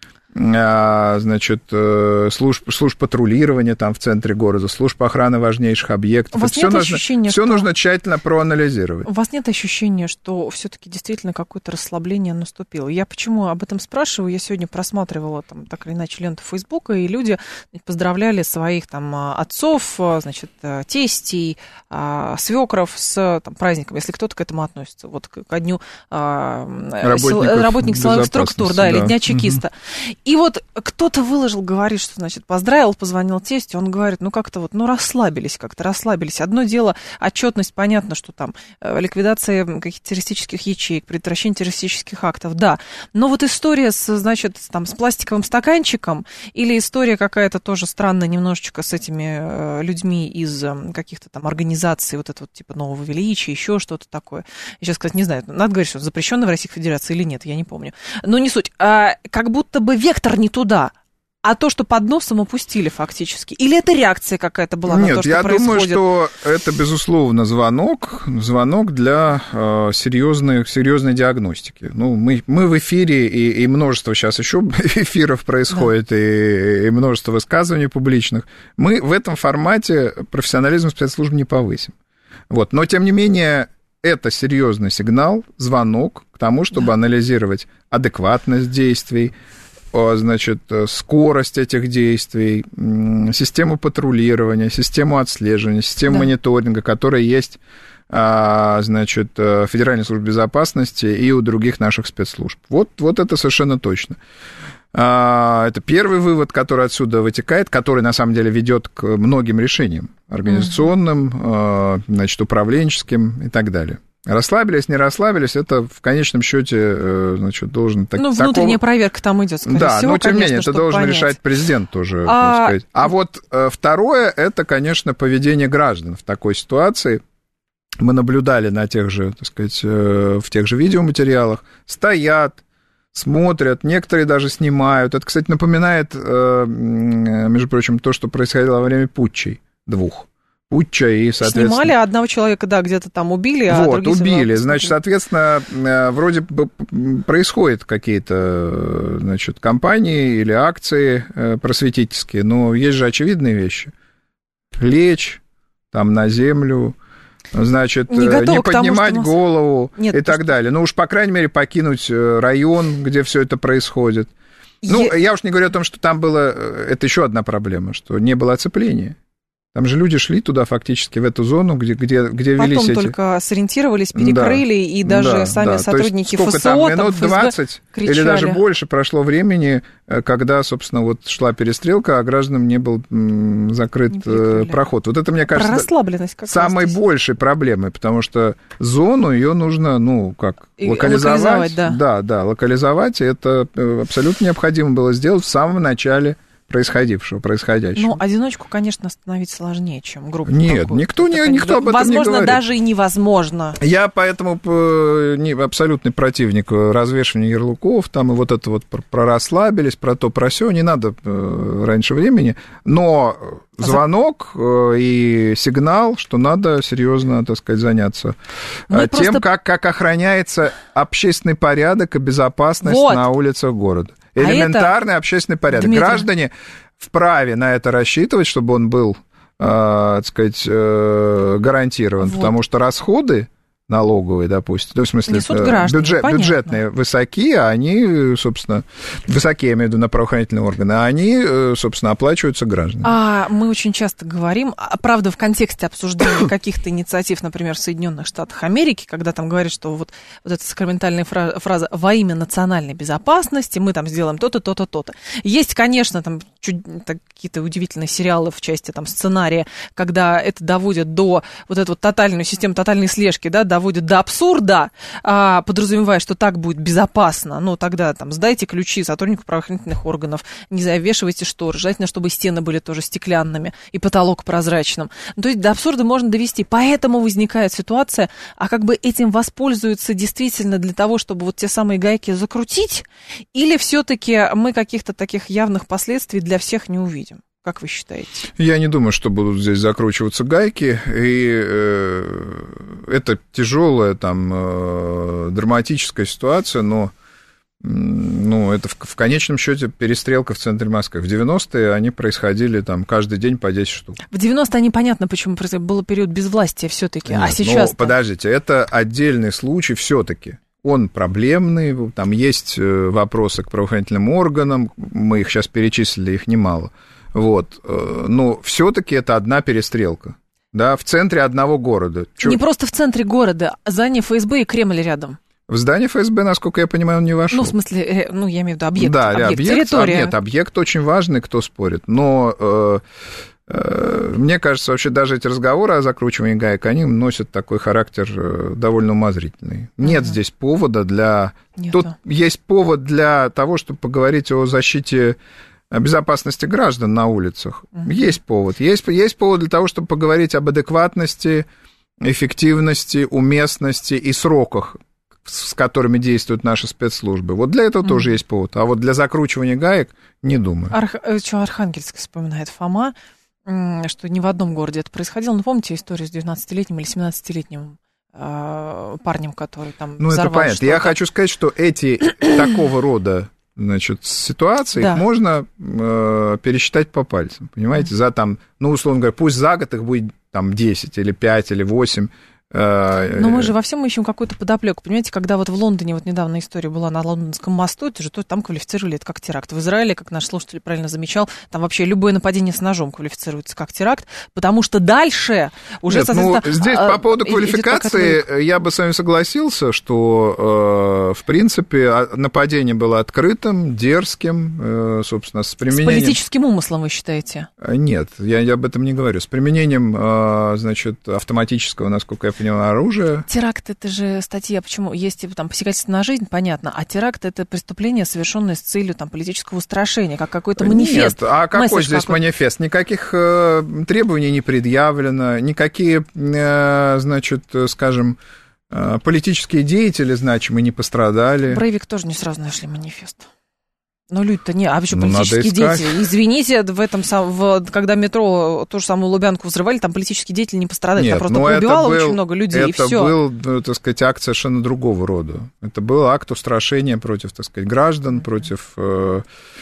Speaker 3: значит, служб, служб патрулирования там в центре города, служб охраны важнейших объектов.
Speaker 2: У вас нет
Speaker 3: все
Speaker 2: ощущения,
Speaker 3: нужно,
Speaker 2: что...
Speaker 3: все нужно тщательно проанализировать.
Speaker 2: У вас нет ощущения, что все-таки действительно какое-то расслабление наступило? Я почему об этом спрашиваю? Я сегодня просматривала там так или иначе ленту Фейсбука, и люди поздравляли своих там отцов, значит, тестей, свекров с там, праздником, если кто-то к этому относится. Вот к дню работников, работников силовых структур, да, да, или Дня чекиста. Угу. И вот кто-то выложил, говорит, что, значит, поздравил, позвонил тестю, он говорит, ну, как-то вот, ну, расслабились как-то, расслабились. Одно дело, отчетность, понятно, что там ликвидация каких-то террористических ячеек, предотвращение террористических актов, да. Но вот история с, значит, там, с пластиковым стаканчиком или история какая-то тоже странная немножечко с этими людьми из каких-то там организаций, вот это вот типа Нового Величия, еще что-то такое. Я сейчас, кстати, не знаю, надо говорить, что запрещено в Российской Федерации или нет, я не помню. Но не суть. А, как будто бы вектор не туда, а то, что под носом опустили фактически. Или это реакция какая-то была
Speaker 3: Нет,
Speaker 2: на то, что
Speaker 3: я
Speaker 2: происходит?
Speaker 3: Думаю, что это, безусловно, звонок, звонок для э, серьезной, серьезной диагностики. Ну, мы, мы в эфире, и, и множество сейчас еще эфиров происходит, да. и, и множество высказываний публичных. Мы в этом формате профессионализм спецслужб не повысим. Вот. Но, тем не менее, это серьезный сигнал, звонок к тому, чтобы да. анализировать адекватность действий, значит, скорость этих действий, систему патрулирования, систему отслеживания, систему да. мониторинга, которая есть, значит, в Федеральной службе безопасности и у других наших спецслужб. Вот, вот это совершенно точно. Это первый вывод, который отсюда вытекает, который, на самом деле, ведет к многим решениям организационным, значит, управленческим и так далее. Расслабились, не расслабились, это в конечном счете, значит, должен... Так,
Speaker 2: ну, внутренняя
Speaker 3: такого...
Speaker 2: проверка там идет, скорее
Speaker 3: да,
Speaker 2: всего,
Speaker 3: но, тем не менее,
Speaker 2: конечно,
Speaker 3: это должен
Speaker 2: понять.
Speaker 3: решать президент тоже,
Speaker 2: а...
Speaker 3: так сказать. А вот второе, это, конечно, поведение граждан в такой ситуации. Мы наблюдали на тех же, так сказать, в тех же видеоматериалах, стоят, смотрят, некоторые даже снимают. Это, кстати, напоминает, между прочим, то, что происходило во время путчей двух. Путча и, соответственно...
Speaker 2: Снимали одного человека, да, где-то там убили, а
Speaker 3: вот,
Speaker 2: другие...
Speaker 3: убили. Значит, соответственно, вроде бы происходят какие-то, значит, кампании или акции просветительские, но есть же очевидные вещи. Лечь там на землю... Значит, не, не поднимать тому, голову Нет, и так что... далее. Ну уж, по крайней мере, покинуть район, где все это происходит. Ну, е... я уж не говорю о том, что там было... Это еще одна проблема, что не было оцепления. Там же люди шли туда фактически, в эту зону, где, где, где велись эти...
Speaker 2: Потом только сориентировались, перекрыли, да, и даже да, сами да. сотрудники
Speaker 3: То есть,
Speaker 2: ФСО,
Speaker 3: там, минут двадцать
Speaker 2: кричали.
Speaker 3: Или даже больше прошло времени, когда, собственно, вот шла перестрелка, а гражданам не был м, закрыт не проход. Вот это, мне кажется, самой большей проблемой, потому что зону ее нужно, ну, как, и локализовать. локализовать да. да, да, локализовать, и это абсолютно необходимо было сделать в самом начале происходившего, происходящего.
Speaker 2: Ну, одиночку, конечно, остановить сложнее, чем группу.
Speaker 3: Нет, никто, не, никто об этом
Speaker 2: возможно,
Speaker 3: не говорит.
Speaker 2: Возможно, даже и невозможно.
Speaker 3: Я поэтому не, абсолютный противник развешивания ярлыков, там и вот это вот про расслабились, про то, про сё, не надо раньше времени, но звонок и сигнал, что надо серьезно, так сказать, заняться Мы тем, просто... как, как охраняется общественный порядок и безопасность вот. на улицах города. Элементарный а это... общественный порядок. Дмитрий... Граждане вправе на это рассчитывать, чтобы он был, э, так сказать, э, гарантирован, вот. Потому что расходы налоговые, допустим, ну, в смысле, граждане, бюджет, бюджетные высоки, а они, собственно, высокие, я имею в виду, на правоохранительные органы, а они, собственно, оплачиваются гражданами.
Speaker 2: А мы очень часто говорим, правда, в контексте обсуждения каких-то инициатив, например, в Соединенных Штатах Америки, когда там говорят, что вот, вот эта сакраментальная фраза «во имя национальной безопасности мы там сделаем то-то, то-то, то-то». Есть, конечно, там чуть, так, какие-то удивительные сериалы в части там сценария, когда это доводит до вот эту вот тотальную систему тотальной слежки, да, доводит до абсурда, а, подразумевая, что так будет безопасно, ну, тогда там сдайте ключи сотруднику правоохранительных органов, не завешивайте шторы, желательно, чтобы стены были тоже стеклянными и потолок прозрачным. Ну, то есть до абсурда можно довести. Поэтому возникает ситуация, а как бы этим воспользуются действительно для того, чтобы вот те самые гайки закрутить, или все-таки мы каких-то таких явных последствий для всех не увидим? Как вы считаете? Я
Speaker 3: не думаю, что будут здесь закручиваться гайки, и э, это тяжелая, там, э, драматическая ситуация, но ну, это в, в конечном счете перестрелка в центре Москвы. В девяностые они происходили там каждый день по десять штук.
Speaker 2: В девяностые непонятно, почему был период безвластия все-таки, а сейчас...
Speaker 3: Ну, подождите, это отдельный случай все-таки. Он проблемный, там есть вопросы к правоохранительным органам, мы их сейчас перечислили, их немало. Вот, но все-таки это одна перестрелка, да, в центре одного города. Чё?
Speaker 2: Не просто в центре города, а здание эф эс бэ и Кремль рядом.
Speaker 3: В здание эф эс бэ, насколько я понимаю, он не вошел.
Speaker 2: Ну, в смысле, ну, я имею в виду объект,
Speaker 3: да,
Speaker 2: объект,
Speaker 3: объект,
Speaker 2: территория.
Speaker 3: Нет, объект очень важный, кто спорит, но э, э, мне кажется, вообще даже эти разговоры о закручивании гаек, они носят такой характер довольно умозрительный. Нет uh-huh. здесь повода для... Нету. Тут есть повод для того, чтобы поговорить о защите безопасности граждан на улицах. Uh-huh. Есть повод. Есть, есть повод для того, чтобы поговорить об адекватности, эффективности, уместности и сроках, с которыми действуют наши спецслужбы. Вот для этого uh-huh. тоже есть повод. А вот для закручивания гаек не думаю.
Speaker 2: Арх... Что Архангельск вспоминает Фома, что ни в одном городе это происходило. Ну, помните историю с девятнадцатилетним или семнадцатилетним парнем, который там
Speaker 3: ну, взорвал это понятно. Что-то? Я хочу сказать, что эти такого рода значит, ситуации да. их можно э, пересчитать по пальцам, понимаете, mm-hmm. за там, ну, условно говоря, пусть за год их будет там десять или пять или восемь,
Speaker 2: Но мы же во всем ищем какую-то подоплеку. Понимаете, когда вот в Лондоне, вот недавно история была на Лондонском мосту, это же то, там квалифицировали это как теракт. В Израиле, как наш слушатель правильно замечал, там вообще любое нападение с ножом квалифицируется как теракт, потому что дальше уже,
Speaker 3: Нет,
Speaker 2: соответственно...
Speaker 3: Ну, здесь по поводу квалификации я бы с вами согласился, что, в принципе, нападение было открытым, дерзким, собственно, с применением...
Speaker 2: С политическим умыслом, вы считаете?
Speaker 3: Нет, я, я об этом не говорю. С применением, значит, автоматического, насколько я понимаю, оружия.
Speaker 2: Теракт — это же статья, почему есть там посягательство на жизнь, понятно, а теракт — это преступление, совершенное с целью там политического устрашения, как какой-то манифест.
Speaker 3: Нет, а какой здесь
Speaker 2: какой?
Speaker 3: манифест? Никаких э, требований не предъявлено, никакие, э, значит, скажем, э, политические деятели значимые не пострадали.
Speaker 2: Брейвик тоже не сразу нашли манифест. Но люди-то не, а почему
Speaker 3: ну,
Speaker 2: политические деятели? Извините, в этом, в, когда метро ту же самую Лубянку взрывали, там политические деятели не пострадали,
Speaker 3: Нет,
Speaker 2: там просто
Speaker 3: ну,
Speaker 2: убивало
Speaker 3: был,
Speaker 2: очень много людей, и все.
Speaker 3: Это был, ну, так сказать, акт совершенно другого рода. Это был акт устрашения против, так сказать, граждан, против... Э...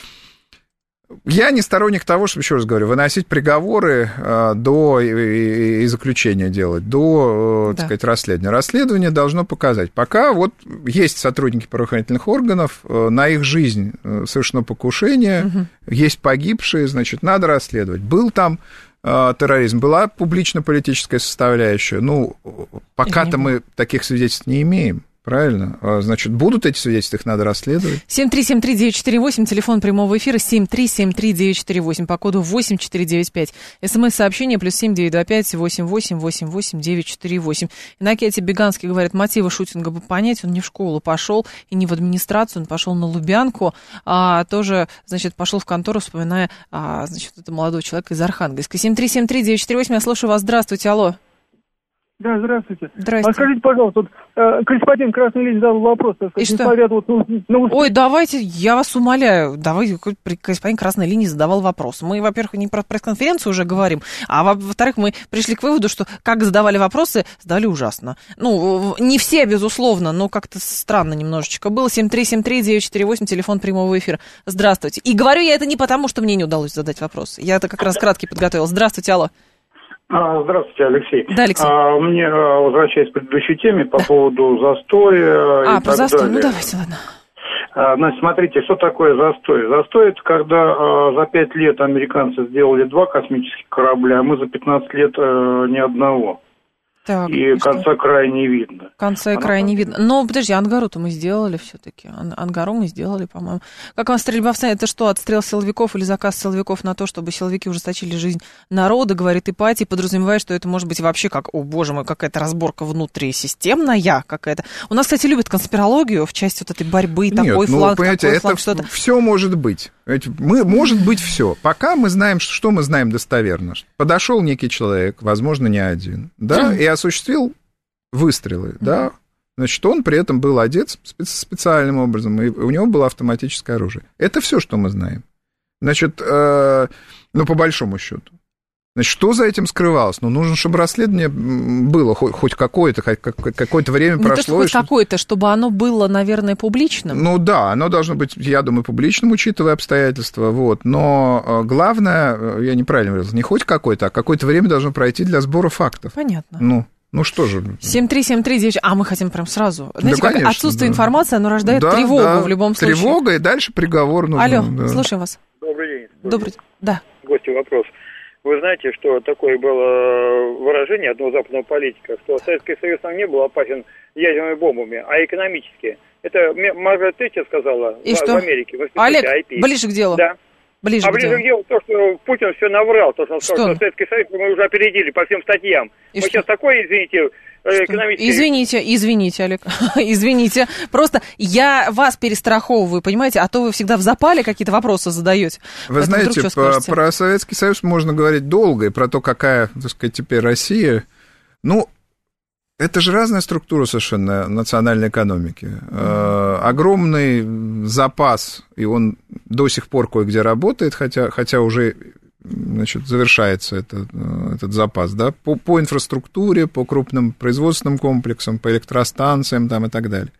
Speaker 3: Я не сторонник того, чтобы, еще раз говорю, выносить приговоры э, до и, и заключения делать, до, э, да. так сказать, расследования. Расследование должно показать. Пока вот есть сотрудники правоохранительных органов, э, на их жизнь э, совершено покушение, угу. есть погибшие, значит, надо расследовать. Был там э, терроризм, была публично-политическая составляющая. Ну, пока-то мы таких свидетельств не имеем. Правильно? Значит, будут эти свидетельства, их надо расследовать.
Speaker 2: семь три семь три девять четыре восемь, телефон прямого эфира семь три семь три девять четыре восемь, по коду восемь четыре девять пять. СМС-сообщение плюс семь девять два пять восемь восемь восемь восемь девять четыре восемь. Иннокентий Беганский говорит, мотивы шутинга бы понять, он не в школу пошел и не в администрацию, он пошел на Лубянку, а тоже, значит, пошел в контору, вспоминая, а, значит, это молодой человек из Архангельска. семь три семь три девять четыре восемь, я слушаю вас, здравствуйте, алло.
Speaker 4: Да, здравствуйте.
Speaker 2: Здравствуйте.
Speaker 4: А скажите, пожалуйста, вот, э, господин Красный Лист задал вопрос, так сказать,
Speaker 2: и что?
Speaker 4: говорят, вот, ну, ну,
Speaker 2: Ой, давайте, я вас умоляю, давайте, господин Красной Линии задавал вопрос. Мы, во-первых, не про пресс-конференцию уже говорим, а во-вторых, мы пришли к выводу, что как задавали вопросы, задавали ужасно. Ну, не все, безусловно, но как-то странно немножечко было. семь три семь три девять четыре восемь, телефон прямого эфира. Здравствуйте. И говорю я это не потому, что мне не удалось задать вопрос. Я это как раз краткий подготовила. Здравствуйте, алло.
Speaker 5: Здравствуйте, Алексей.
Speaker 2: Да, Алексей.
Speaker 5: А, мне, возвращаясь к предыдущей теме по да. поводу застоя
Speaker 2: А,
Speaker 5: и
Speaker 2: про
Speaker 5: так
Speaker 2: застой,
Speaker 5: далее.
Speaker 2: ну давайте, ладно.
Speaker 5: А, значит, смотрите, что такое застой? Застой – это когда а, за пять лет американцы сделали два космических корабля, а мы за пятнадцать лет а, ни одного.
Speaker 2: Так,
Speaker 5: и, и конца края не видно.
Speaker 2: Конца и края не видно. Но, подожди, Ангару-то мы сделали все-таки. Ан- Ангару мы сделали, по-моему. Как вам стрельба в САН? Это что, отстрел силовиков или заказ силовиков на то, чтобы силовики ужесточили жизнь народа, говорит Ипатий, подразумевая, что это может быть вообще как, о боже мой, какая-то разборка внутрисистемная какая-то. У нас, кстати, любят конспирологию в части вот этой борьбы,
Speaker 3: Нет,
Speaker 2: такой
Speaker 3: ну,
Speaker 2: фланг,
Speaker 3: понимаете,
Speaker 2: такой
Speaker 3: это
Speaker 2: фланг, что-то.
Speaker 3: Все может быть. Мы, может быть все. Пока мы знаем, что мы знаем достоверно. Подошел некий человек, возможно, не один, да, и осуществил выстрелы, да, значит, он при этом был одет специальным образом, и у него было автоматическое оружие. Это все, что мы знаем. Значит, э, ну, по большому счету. Значит, что за этим скрывалось? Ну, нужно, чтобы расследование было хоть, хоть какое-то, хоть какое-то время
Speaker 2: не
Speaker 3: прошло.
Speaker 2: Не то, что хоть что... какое-то, чтобы оно было, наверное, публичным.
Speaker 3: Ну, да, оно должно быть, я думаю, публичным, учитывая обстоятельства, вот. Но главное, я неправильно говорил, не хоть какое-то, а какое-то время должно пройти для сбора фактов.
Speaker 2: Понятно.
Speaker 3: Ну. Ну что же.
Speaker 2: семь три семь три девять. А мы хотим прям сразу. Знаете, да,
Speaker 3: конечно,
Speaker 2: как отсутствие
Speaker 3: да.
Speaker 2: информации, оно рождает
Speaker 3: да,
Speaker 2: тревогу
Speaker 3: да.
Speaker 2: в любом случае.
Speaker 3: Тревога, и дальше приговор нужен.
Speaker 2: Алло,
Speaker 3: да.
Speaker 2: слушаем вас.
Speaker 6: Добрый день.
Speaker 2: Добрый день. Да.
Speaker 6: Гостю вопрос. Вы знаете, что такое было выражение одного западного политика, что Советский Союз нам не был опасен ядерными бомбами, а экономически. Это Маргарет Тэтчер сказала в, в Америке. В
Speaker 2: Олег,
Speaker 6: ай пи.
Speaker 2: Ближе к делу.
Speaker 6: Да.
Speaker 2: Ближе
Speaker 6: а
Speaker 2: к
Speaker 6: ближе
Speaker 2: делу.
Speaker 6: к делу то, что Путин все наврал, то, что он
Speaker 2: что?
Speaker 6: сказал, что Советский Союз мы уже опередили по всем статьям.
Speaker 2: И
Speaker 6: мы
Speaker 2: что?
Speaker 6: сейчас такое, извините, экономическое...
Speaker 2: Извините, извините, Олег, извините. Просто я вас перестраховываю, понимаете, а то вы всегда в запале какие-то вопросы задаете.
Speaker 3: Вы Поэтому знаете, по, про Советский Союз можно говорить долго, и про то, какая, так сказать, теперь Россия. Ну, это же разная структура совершенно национальной экономики. Mm-hmm. Огромный запас, и он до сих пор кое-где работает, хотя, хотя уже, значит, завершается это, этот запас, да, по, по инфраструктуре, по крупным производственным комплексам, по электростанциям там, и так далее.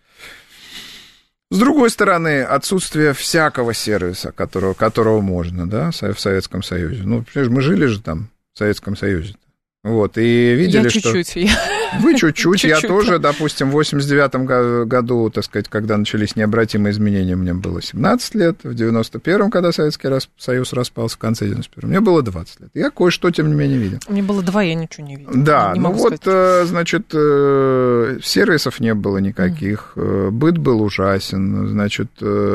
Speaker 3: С другой стороны, отсутствие всякого сервиса, которого, которого можно, да, в Советском Союзе. Ну, мы жили же там, в Советском Союзе. Вот, и видели,
Speaker 2: я
Speaker 3: что...
Speaker 2: чуть-чуть.
Speaker 3: Вы чуть-чуть. Я тоже, допустим, в восемьдесят девятом году, так сказать, когда начались необратимые изменения, мне было семнадцать лет. В девяносто первом, когда Советский Союз распался, в конце девяносто первого, мне было двадцать лет. Я кое-что, тем не менее, видел.
Speaker 2: Мне было два, я ничего не видел.
Speaker 3: Да,
Speaker 2: не
Speaker 3: ну вот, сказать. Значит, сервисов не было никаких, mm. быт был ужасен, значит...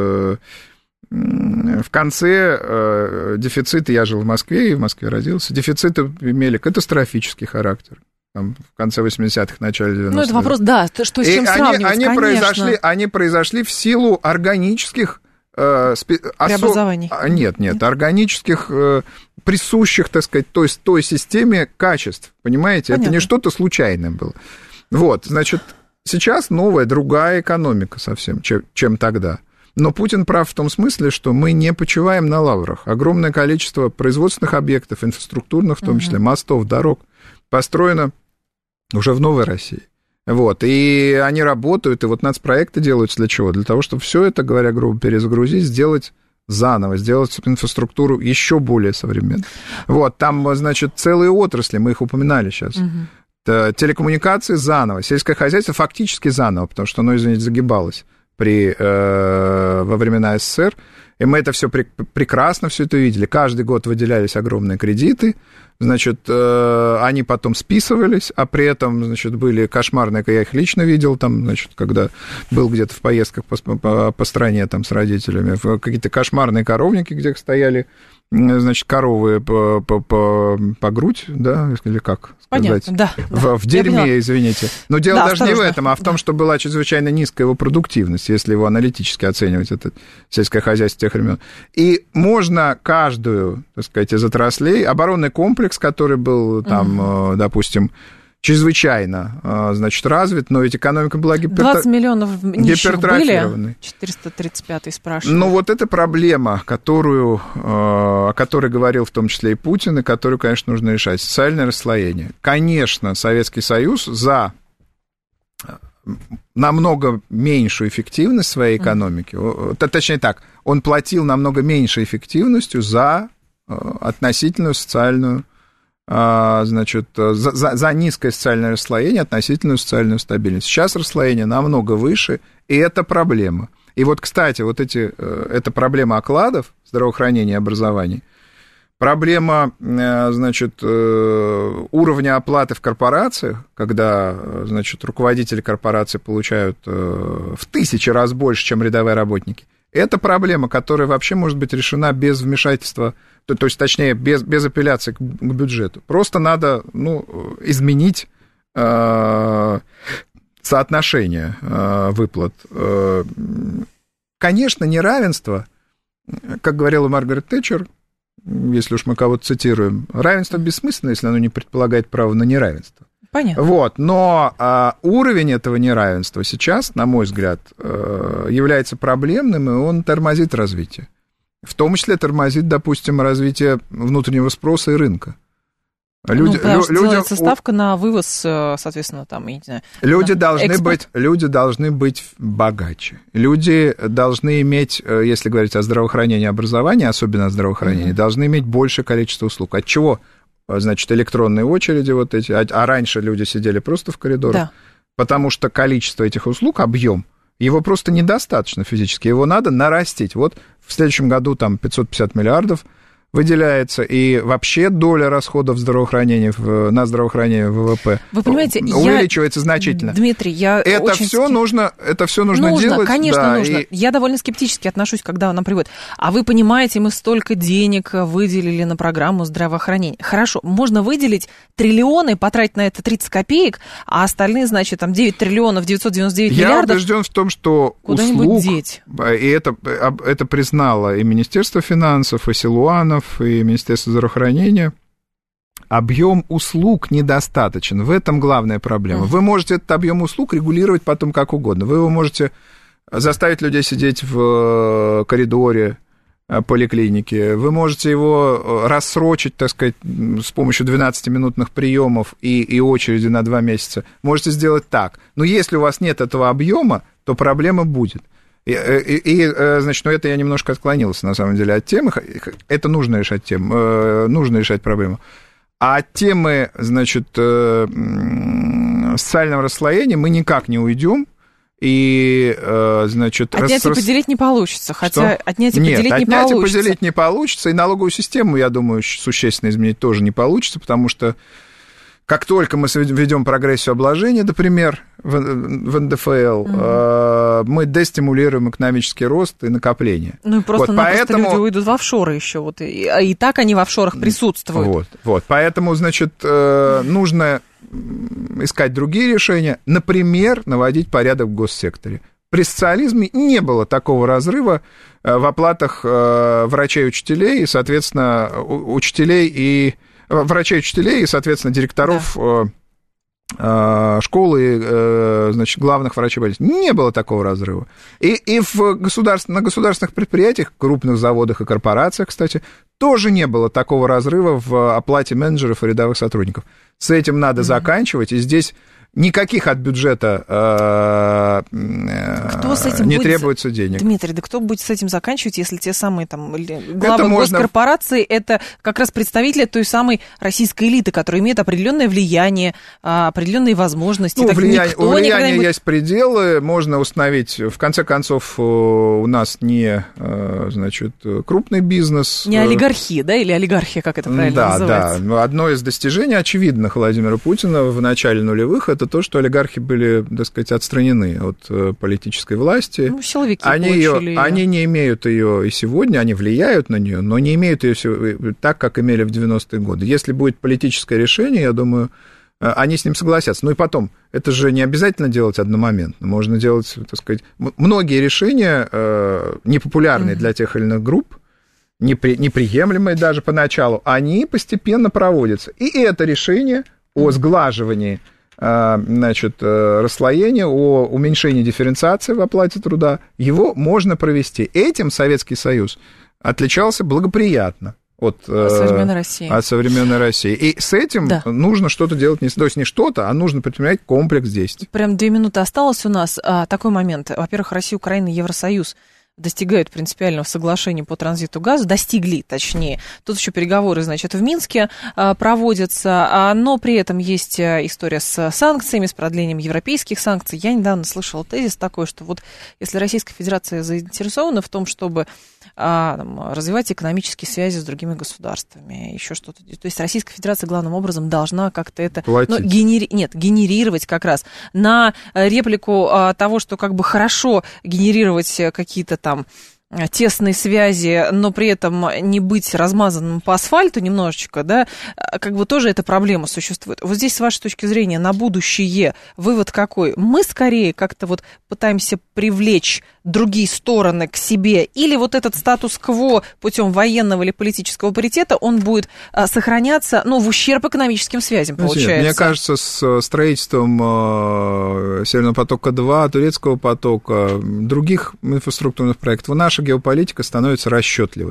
Speaker 3: В конце э, дефициты, я жил в Москве и в Москве родился, дефициты имели катастрофический характер. Там, в конце восьмидесятых, начале девяностых.
Speaker 2: Ну, это вопрос, да, что с чем и сравнивать,
Speaker 3: они, они, произошли, они произошли в силу органических... Э, спе-
Speaker 2: преобразований.
Speaker 3: Осо... Нет, нет, органических, э, присущих, так сказать, той, той системе качеств, понимаете? Понятно. Это не что-то случайное было. Вот, значит, сейчас новая, другая экономика совсем, чем, чем тогда. Но Путин прав в том смысле, что мы не почиваем на лаврах. Огромное количество производственных объектов, инфраструктурных, в том числе, мостов, дорог, построено уже в новой России. Вот, и они работают, и вот нацпроекты делаются для чего? Для того, чтобы все это, говоря грубо, перезагрузить, сделать заново, сделать инфраструктуру еще более современной. Вот, там, значит, целые отрасли, мы их упоминали сейчас. Угу. Телекоммуникации заново, сельское хозяйство фактически заново, потому что оно, извините, загибалось. При, э, во времена СССР, и мы это все при, прекрасно все это видели. Каждый год выделялись огромные кредиты, значит, э, они потом списывались, а при этом, значит, были кошмарные, я их лично видел, там, значит, когда был где-то в поездках по, по, по стране там с родителями, какие-то кошмарные коровники, где стояли, значит, коровы по, по, по, по грудь, да, или как сказать?
Speaker 2: Понятно, да.
Speaker 3: В,
Speaker 2: да.
Speaker 3: в дерьме, извините. Но дело
Speaker 2: да,
Speaker 3: даже
Speaker 2: осторожно.
Speaker 3: не в этом, а в том, что была чрезвычайно низкая его продуктивность, если его аналитически оценивать, это сельское хозяйство тех времен. И можно каждую, так сказать, из отраслей, оборонный комплекс, который был там, угу. допустим, чрезвычайно, значит, развит, но ведь экономика была гипер...
Speaker 2: двадцать миллионов нищих
Speaker 3: были?
Speaker 2: четыреста тридцать пятый спрашивает.
Speaker 3: Ну, вот это проблема, которую, о которой говорил в том числе и Путин, и которую, конечно, нужно решать. Социальное расслоение. Конечно, Советский Союз за намного меньшую эффективность своей экономики, mm. точнее так, он платил намного меньшей эффективностью за относительную социальную, значит, за, за, за низкое социальное расслоение, относительную социальную стабильность. Сейчас расслоение намного выше, и это проблема. И вот, кстати, вот эти, эта проблема окладов здравоохранения и образования, проблема, значит, уровня оплаты в корпорациях, когда, значит, руководители корпораций получают в тысячи раз больше, чем рядовые работники, это проблема, которая вообще может быть решена без вмешательства, то, то есть, точнее, без, без апелляции к, к бюджету. Просто надо, ну, изменить э, соотношение э, выплат. Э, конечно, неравенство, как говорила Маргарет Тэтчер, если уж мы кого-то цитируем, равенство бессмысленно, если оно не предполагает право на неравенство.
Speaker 2: Понятно.
Speaker 3: Вот, но а, уровень этого неравенства сейчас, на мой взгляд, э, является проблемным, и он тормозит развитие. В том числе тормозит, допустим, развитие внутреннего спроса и рынка.
Speaker 2: Люди, ну, потому что людям, делается ставка на вывоз, соответственно, там, я не знаю,
Speaker 3: люди должны
Speaker 2: экспорт.
Speaker 3: быть, люди должны быть богаче. Люди должны иметь, если говорить о здравоохранении и образовании, особенно о здравоохранении, mm-hmm. должны иметь большее количество услуг. От чего? Значит, электронные очереди вот эти, а, а раньше люди сидели просто в коридорах, да. Потому что количество этих услуг, объем, его просто недостаточно физически, его надо нарастить. Вот в следующем году там пятьсот пятьдесят миллиардов выделяется, и вообще доля расходов здравоохранения в, на здравоохранение в ВВП
Speaker 2: Вы понимаете,
Speaker 3: увеличивается
Speaker 2: я,
Speaker 3: значительно.
Speaker 2: Дмитрий, я
Speaker 3: это
Speaker 2: очень
Speaker 3: все
Speaker 2: скеп...
Speaker 3: нужно, это все нужно, нужно делать.
Speaker 2: Конечно,
Speaker 3: да,
Speaker 2: нужно.
Speaker 3: И...
Speaker 2: Я довольно скептически отношусь, когда нам приводят. А вы понимаете, мы столько денег выделили на программу здравоохранения. Хорошо, можно выделить триллионы, потратить на это тридцать копеек, а остальные, значит, там девять триллионов девятьсот девяносто девять
Speaker 3: я
Speaker 2: миллиардов...
Speaker 3: Я убежден в том, что услуг...
Speaker 2: деть.
Speaker 3: И это, это признало и Министерство финансов, и Силуанов, и Министерство здравоохранения, объем услуг недостаточен. В этом главная проблема. Вы можете этот объем услуг регулировать потом как угодно. Вы его можете заставить людей сидеть в коридоре поликлиники, вы можете его рассрочить, так сказать, с помощью двенадцатиминутных приемов и, и очереди на два месяца. Можете сделать так. Но если у вас нет этого объема, то проблема будет. И, и, и, значит, ну, это я немножко отклонился, на самом деле, от темы. Это нужно решать тему, нужно решать проблему. А от темы, значит, социального расслоения мы никак не уйдем. И, значит...
Speaker 2: Отнять
Speaker 3: рас...
Speaker 2: и поделить не получится, хотя
Speaker 3: Что?
Speaker 2: отнять и
Speaker 3: Нет,
Speaker 2: поделить не
Speaker 3: отнять
Speaker 2: получится.
Speaker 3: и поделить не получится, и налоговую систему, я думаю, существенно изменить тоже не получится, потому что как только мы введем прогрессию обложения, например, в эн дэ эф эл, mm-hmm. мы дестимулируем экономический рост и накопление.
Speaker 2: Ну и просто-напросто
Speaker 3: вот, поэтому... люди
Speaker 2: уйдут в офшоры еще, вот, и, и так они в офшорах присутствуют.
Speaker 3: Вот, вот, поэтому, значит, нужно искать другие решения, например, наводить порядок в госсекторе. При социализме не было такого разрыва в оплатах врачей и учителей, и, соответственно, учителей и врачей, учителей и, соответственно, директоров да. школы, значит, главных врачей больниц. Не было такого разрыва. И, и в государств, на государственных предприятиях, крупных заводах и корпорациях, кстати, тоже не было такого разрыва в оплате менеджеров и рядовых сотрудников. С этим надо mm-hmm. заканчивать, и здесь никаких от бюджета э,
Speaker 2: кто с этим
Speaker 3: не
Speaker 2: будет...
Speaker 3: требуется денег.
Speaker 2: Дмитрий, да кто будет с этим заканчивать, если те самые там главы
Speaker 3: это можно...
Speaker 2: госкорпораций, это как раз представители той самой российской элиты, которая имеет определенное влияние, определенные возможности.
Speaker 3: Ну,
Speaker 2: так
Speaker 3: влияние, у влияния
Speaker 2: будет...
Speaker 3: есть пределы, можно установить, в конце концов, у нас не, значит, крупный бизнес.
Speaker 2: Не олигархия, да, или олигархия, как это правильно
Speaker 3: да,
Speaker 2: называется?
Speaker 3: Да, да. Одно из достижений очевидных Владимира Путина в начале нулевых — это то, что олигархи были, так сказать, отстранены от политической власти.
Speaker 2: Ну, силовики
Speaker 3: они, ее, ее. они не имеют ее и сегодня, они влияют на нее, но не имеют ее так, как имели в девяностые годы. Если будет политическое решение, я думаю, они с ним согласятся. Ну и потом, это же не обязательно делать одномоментно. Можно делать, так сказать, многие решения непопулярные mm-hmm. для тех или иных групп, непри, неприемлемые даже поначалу, они постепенно проводятся. И это решение о сглаживании, значит, расслоения, о уменьшении дифференциации в оплате труда, его можно провести. Этим Советский Союз отличался благоприятно от современной России. От современной России. И с этим да. нужно что-то делать, то есть не что-то, а нужно предпринять комплекс действий.
Speaker 2: Прям две минуты осталось у нас. А, такой момент. Во-первых, Россия, Украина, Евросоюз достигают принципиального соглашения по транзиту газа, достигли, точнее. Тут еще переговоры, значит, в Минске а, проводятся, а, но при этом есть история с санкциями, с продлением европейских санкций. Я недавно слышала тезис такой, что вот если Российская Федерация заинтересована в том, чтобы а, там, развивать экономические связи с другими государствами, еще что-то, то есть Российская Федерация главным образом должна как-то это ну, генери... Нет, генерировать как раз на реплику а, того, что как бы хорошо генерировать какие-то там тесные связи, но при этом не быть размазанным по асфальту немножечко, да, как бы тоже эта проблема существует. Вот здесь, с вашей точки зрения, на будущее вывод какой? Мы скорее как-то вот пытаемся привлечь другие стороны к себе, или вот этот статус-кво путем военного или политического паритета, он будет а, сохраняться, ну, в ущерб экономическим связям, получается?
Speaker 3: Нет, мне кажется, с строительством э, Северного потока-два, Турецкого потока, других инфраструктурных проектов, наша геополитика становится расчетливой.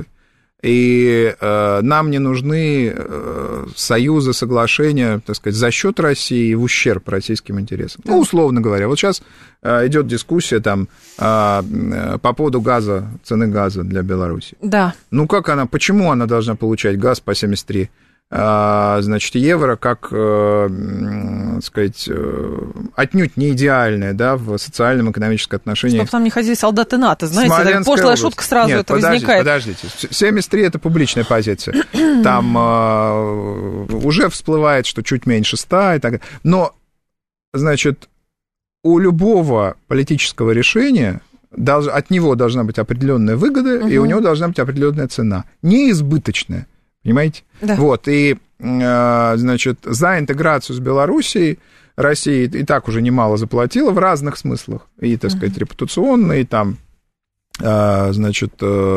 Speaker 3: И э, нам не нужны э, союзы, соглашения, так сказать, за счет России в ущерб российским интересам. Ну, условно говоря, вот сейчас э, идет дискуссия там э, по поводу газа, цены газа для Беларуси.
Speaker 2: Да.
Speaker 3: Ну, как она, почему она должна получать газ по семьдесят три значит, евро, как, так сказать, отнюдь не идеальное, да, в социальном экономическом отношении.
Speaker 2: Чтобы там не ходили солдаты НАТО, знаете, так пошлая область. Шутка сразу
Speaker 3: Нет,
Speaker 2: это
Speaker 3: подождите,
Speaker 2: возникает.
Speaker 3: Подождите, семьдесят три это публичная позиция. Там уже всплывает, что чуть меньше ста и так далее. Но, значит, у любого политического решения от него должна быть определенная выгода, угу. и у него должна быть определенная цена, неизбыточная. Понимаете?
Speaker 2: Да.
Speaker 3: Вот, и, значит, за интеграцию с Белоруссией Россия и так уже немало заплатила в разных смыслах. И, так сказать, репутационные, и там, значит,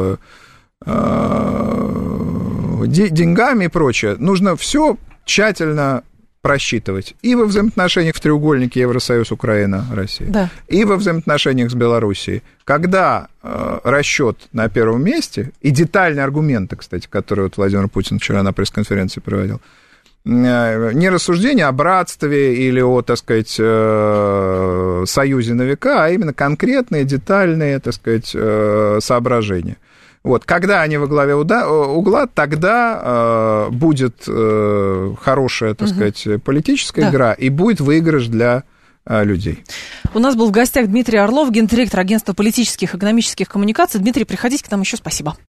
Speaker 3: деньгами и прочее. Нужно все тщательно просчитывать. И во взаимоотношениях в треугольнике Евросоюз, Украина, Россия. Да. И во взаимоотношениях с Белоруссией. Когда э, расчет на первом месте, и детальные аргументы, кстати, которые вот Владимир Путин вчера на пресс-конференции проводил, э, не рассуждение о братстве или о, так сказать, э, союзе на века, а именно конкретные, детальные, так сказать, э, соображения. Вот, когда они во главе угла, тогда э, будет э, хорошая, так угу. сказать, политическая да. игра, и будет выигрыш для э, людей.
Speaker 2: У нас был в гостях Дмитрий Орлов, гендиректор агентства политических и экономических коммуникаций. Дмитрий, приходите к нам еще, спасибо.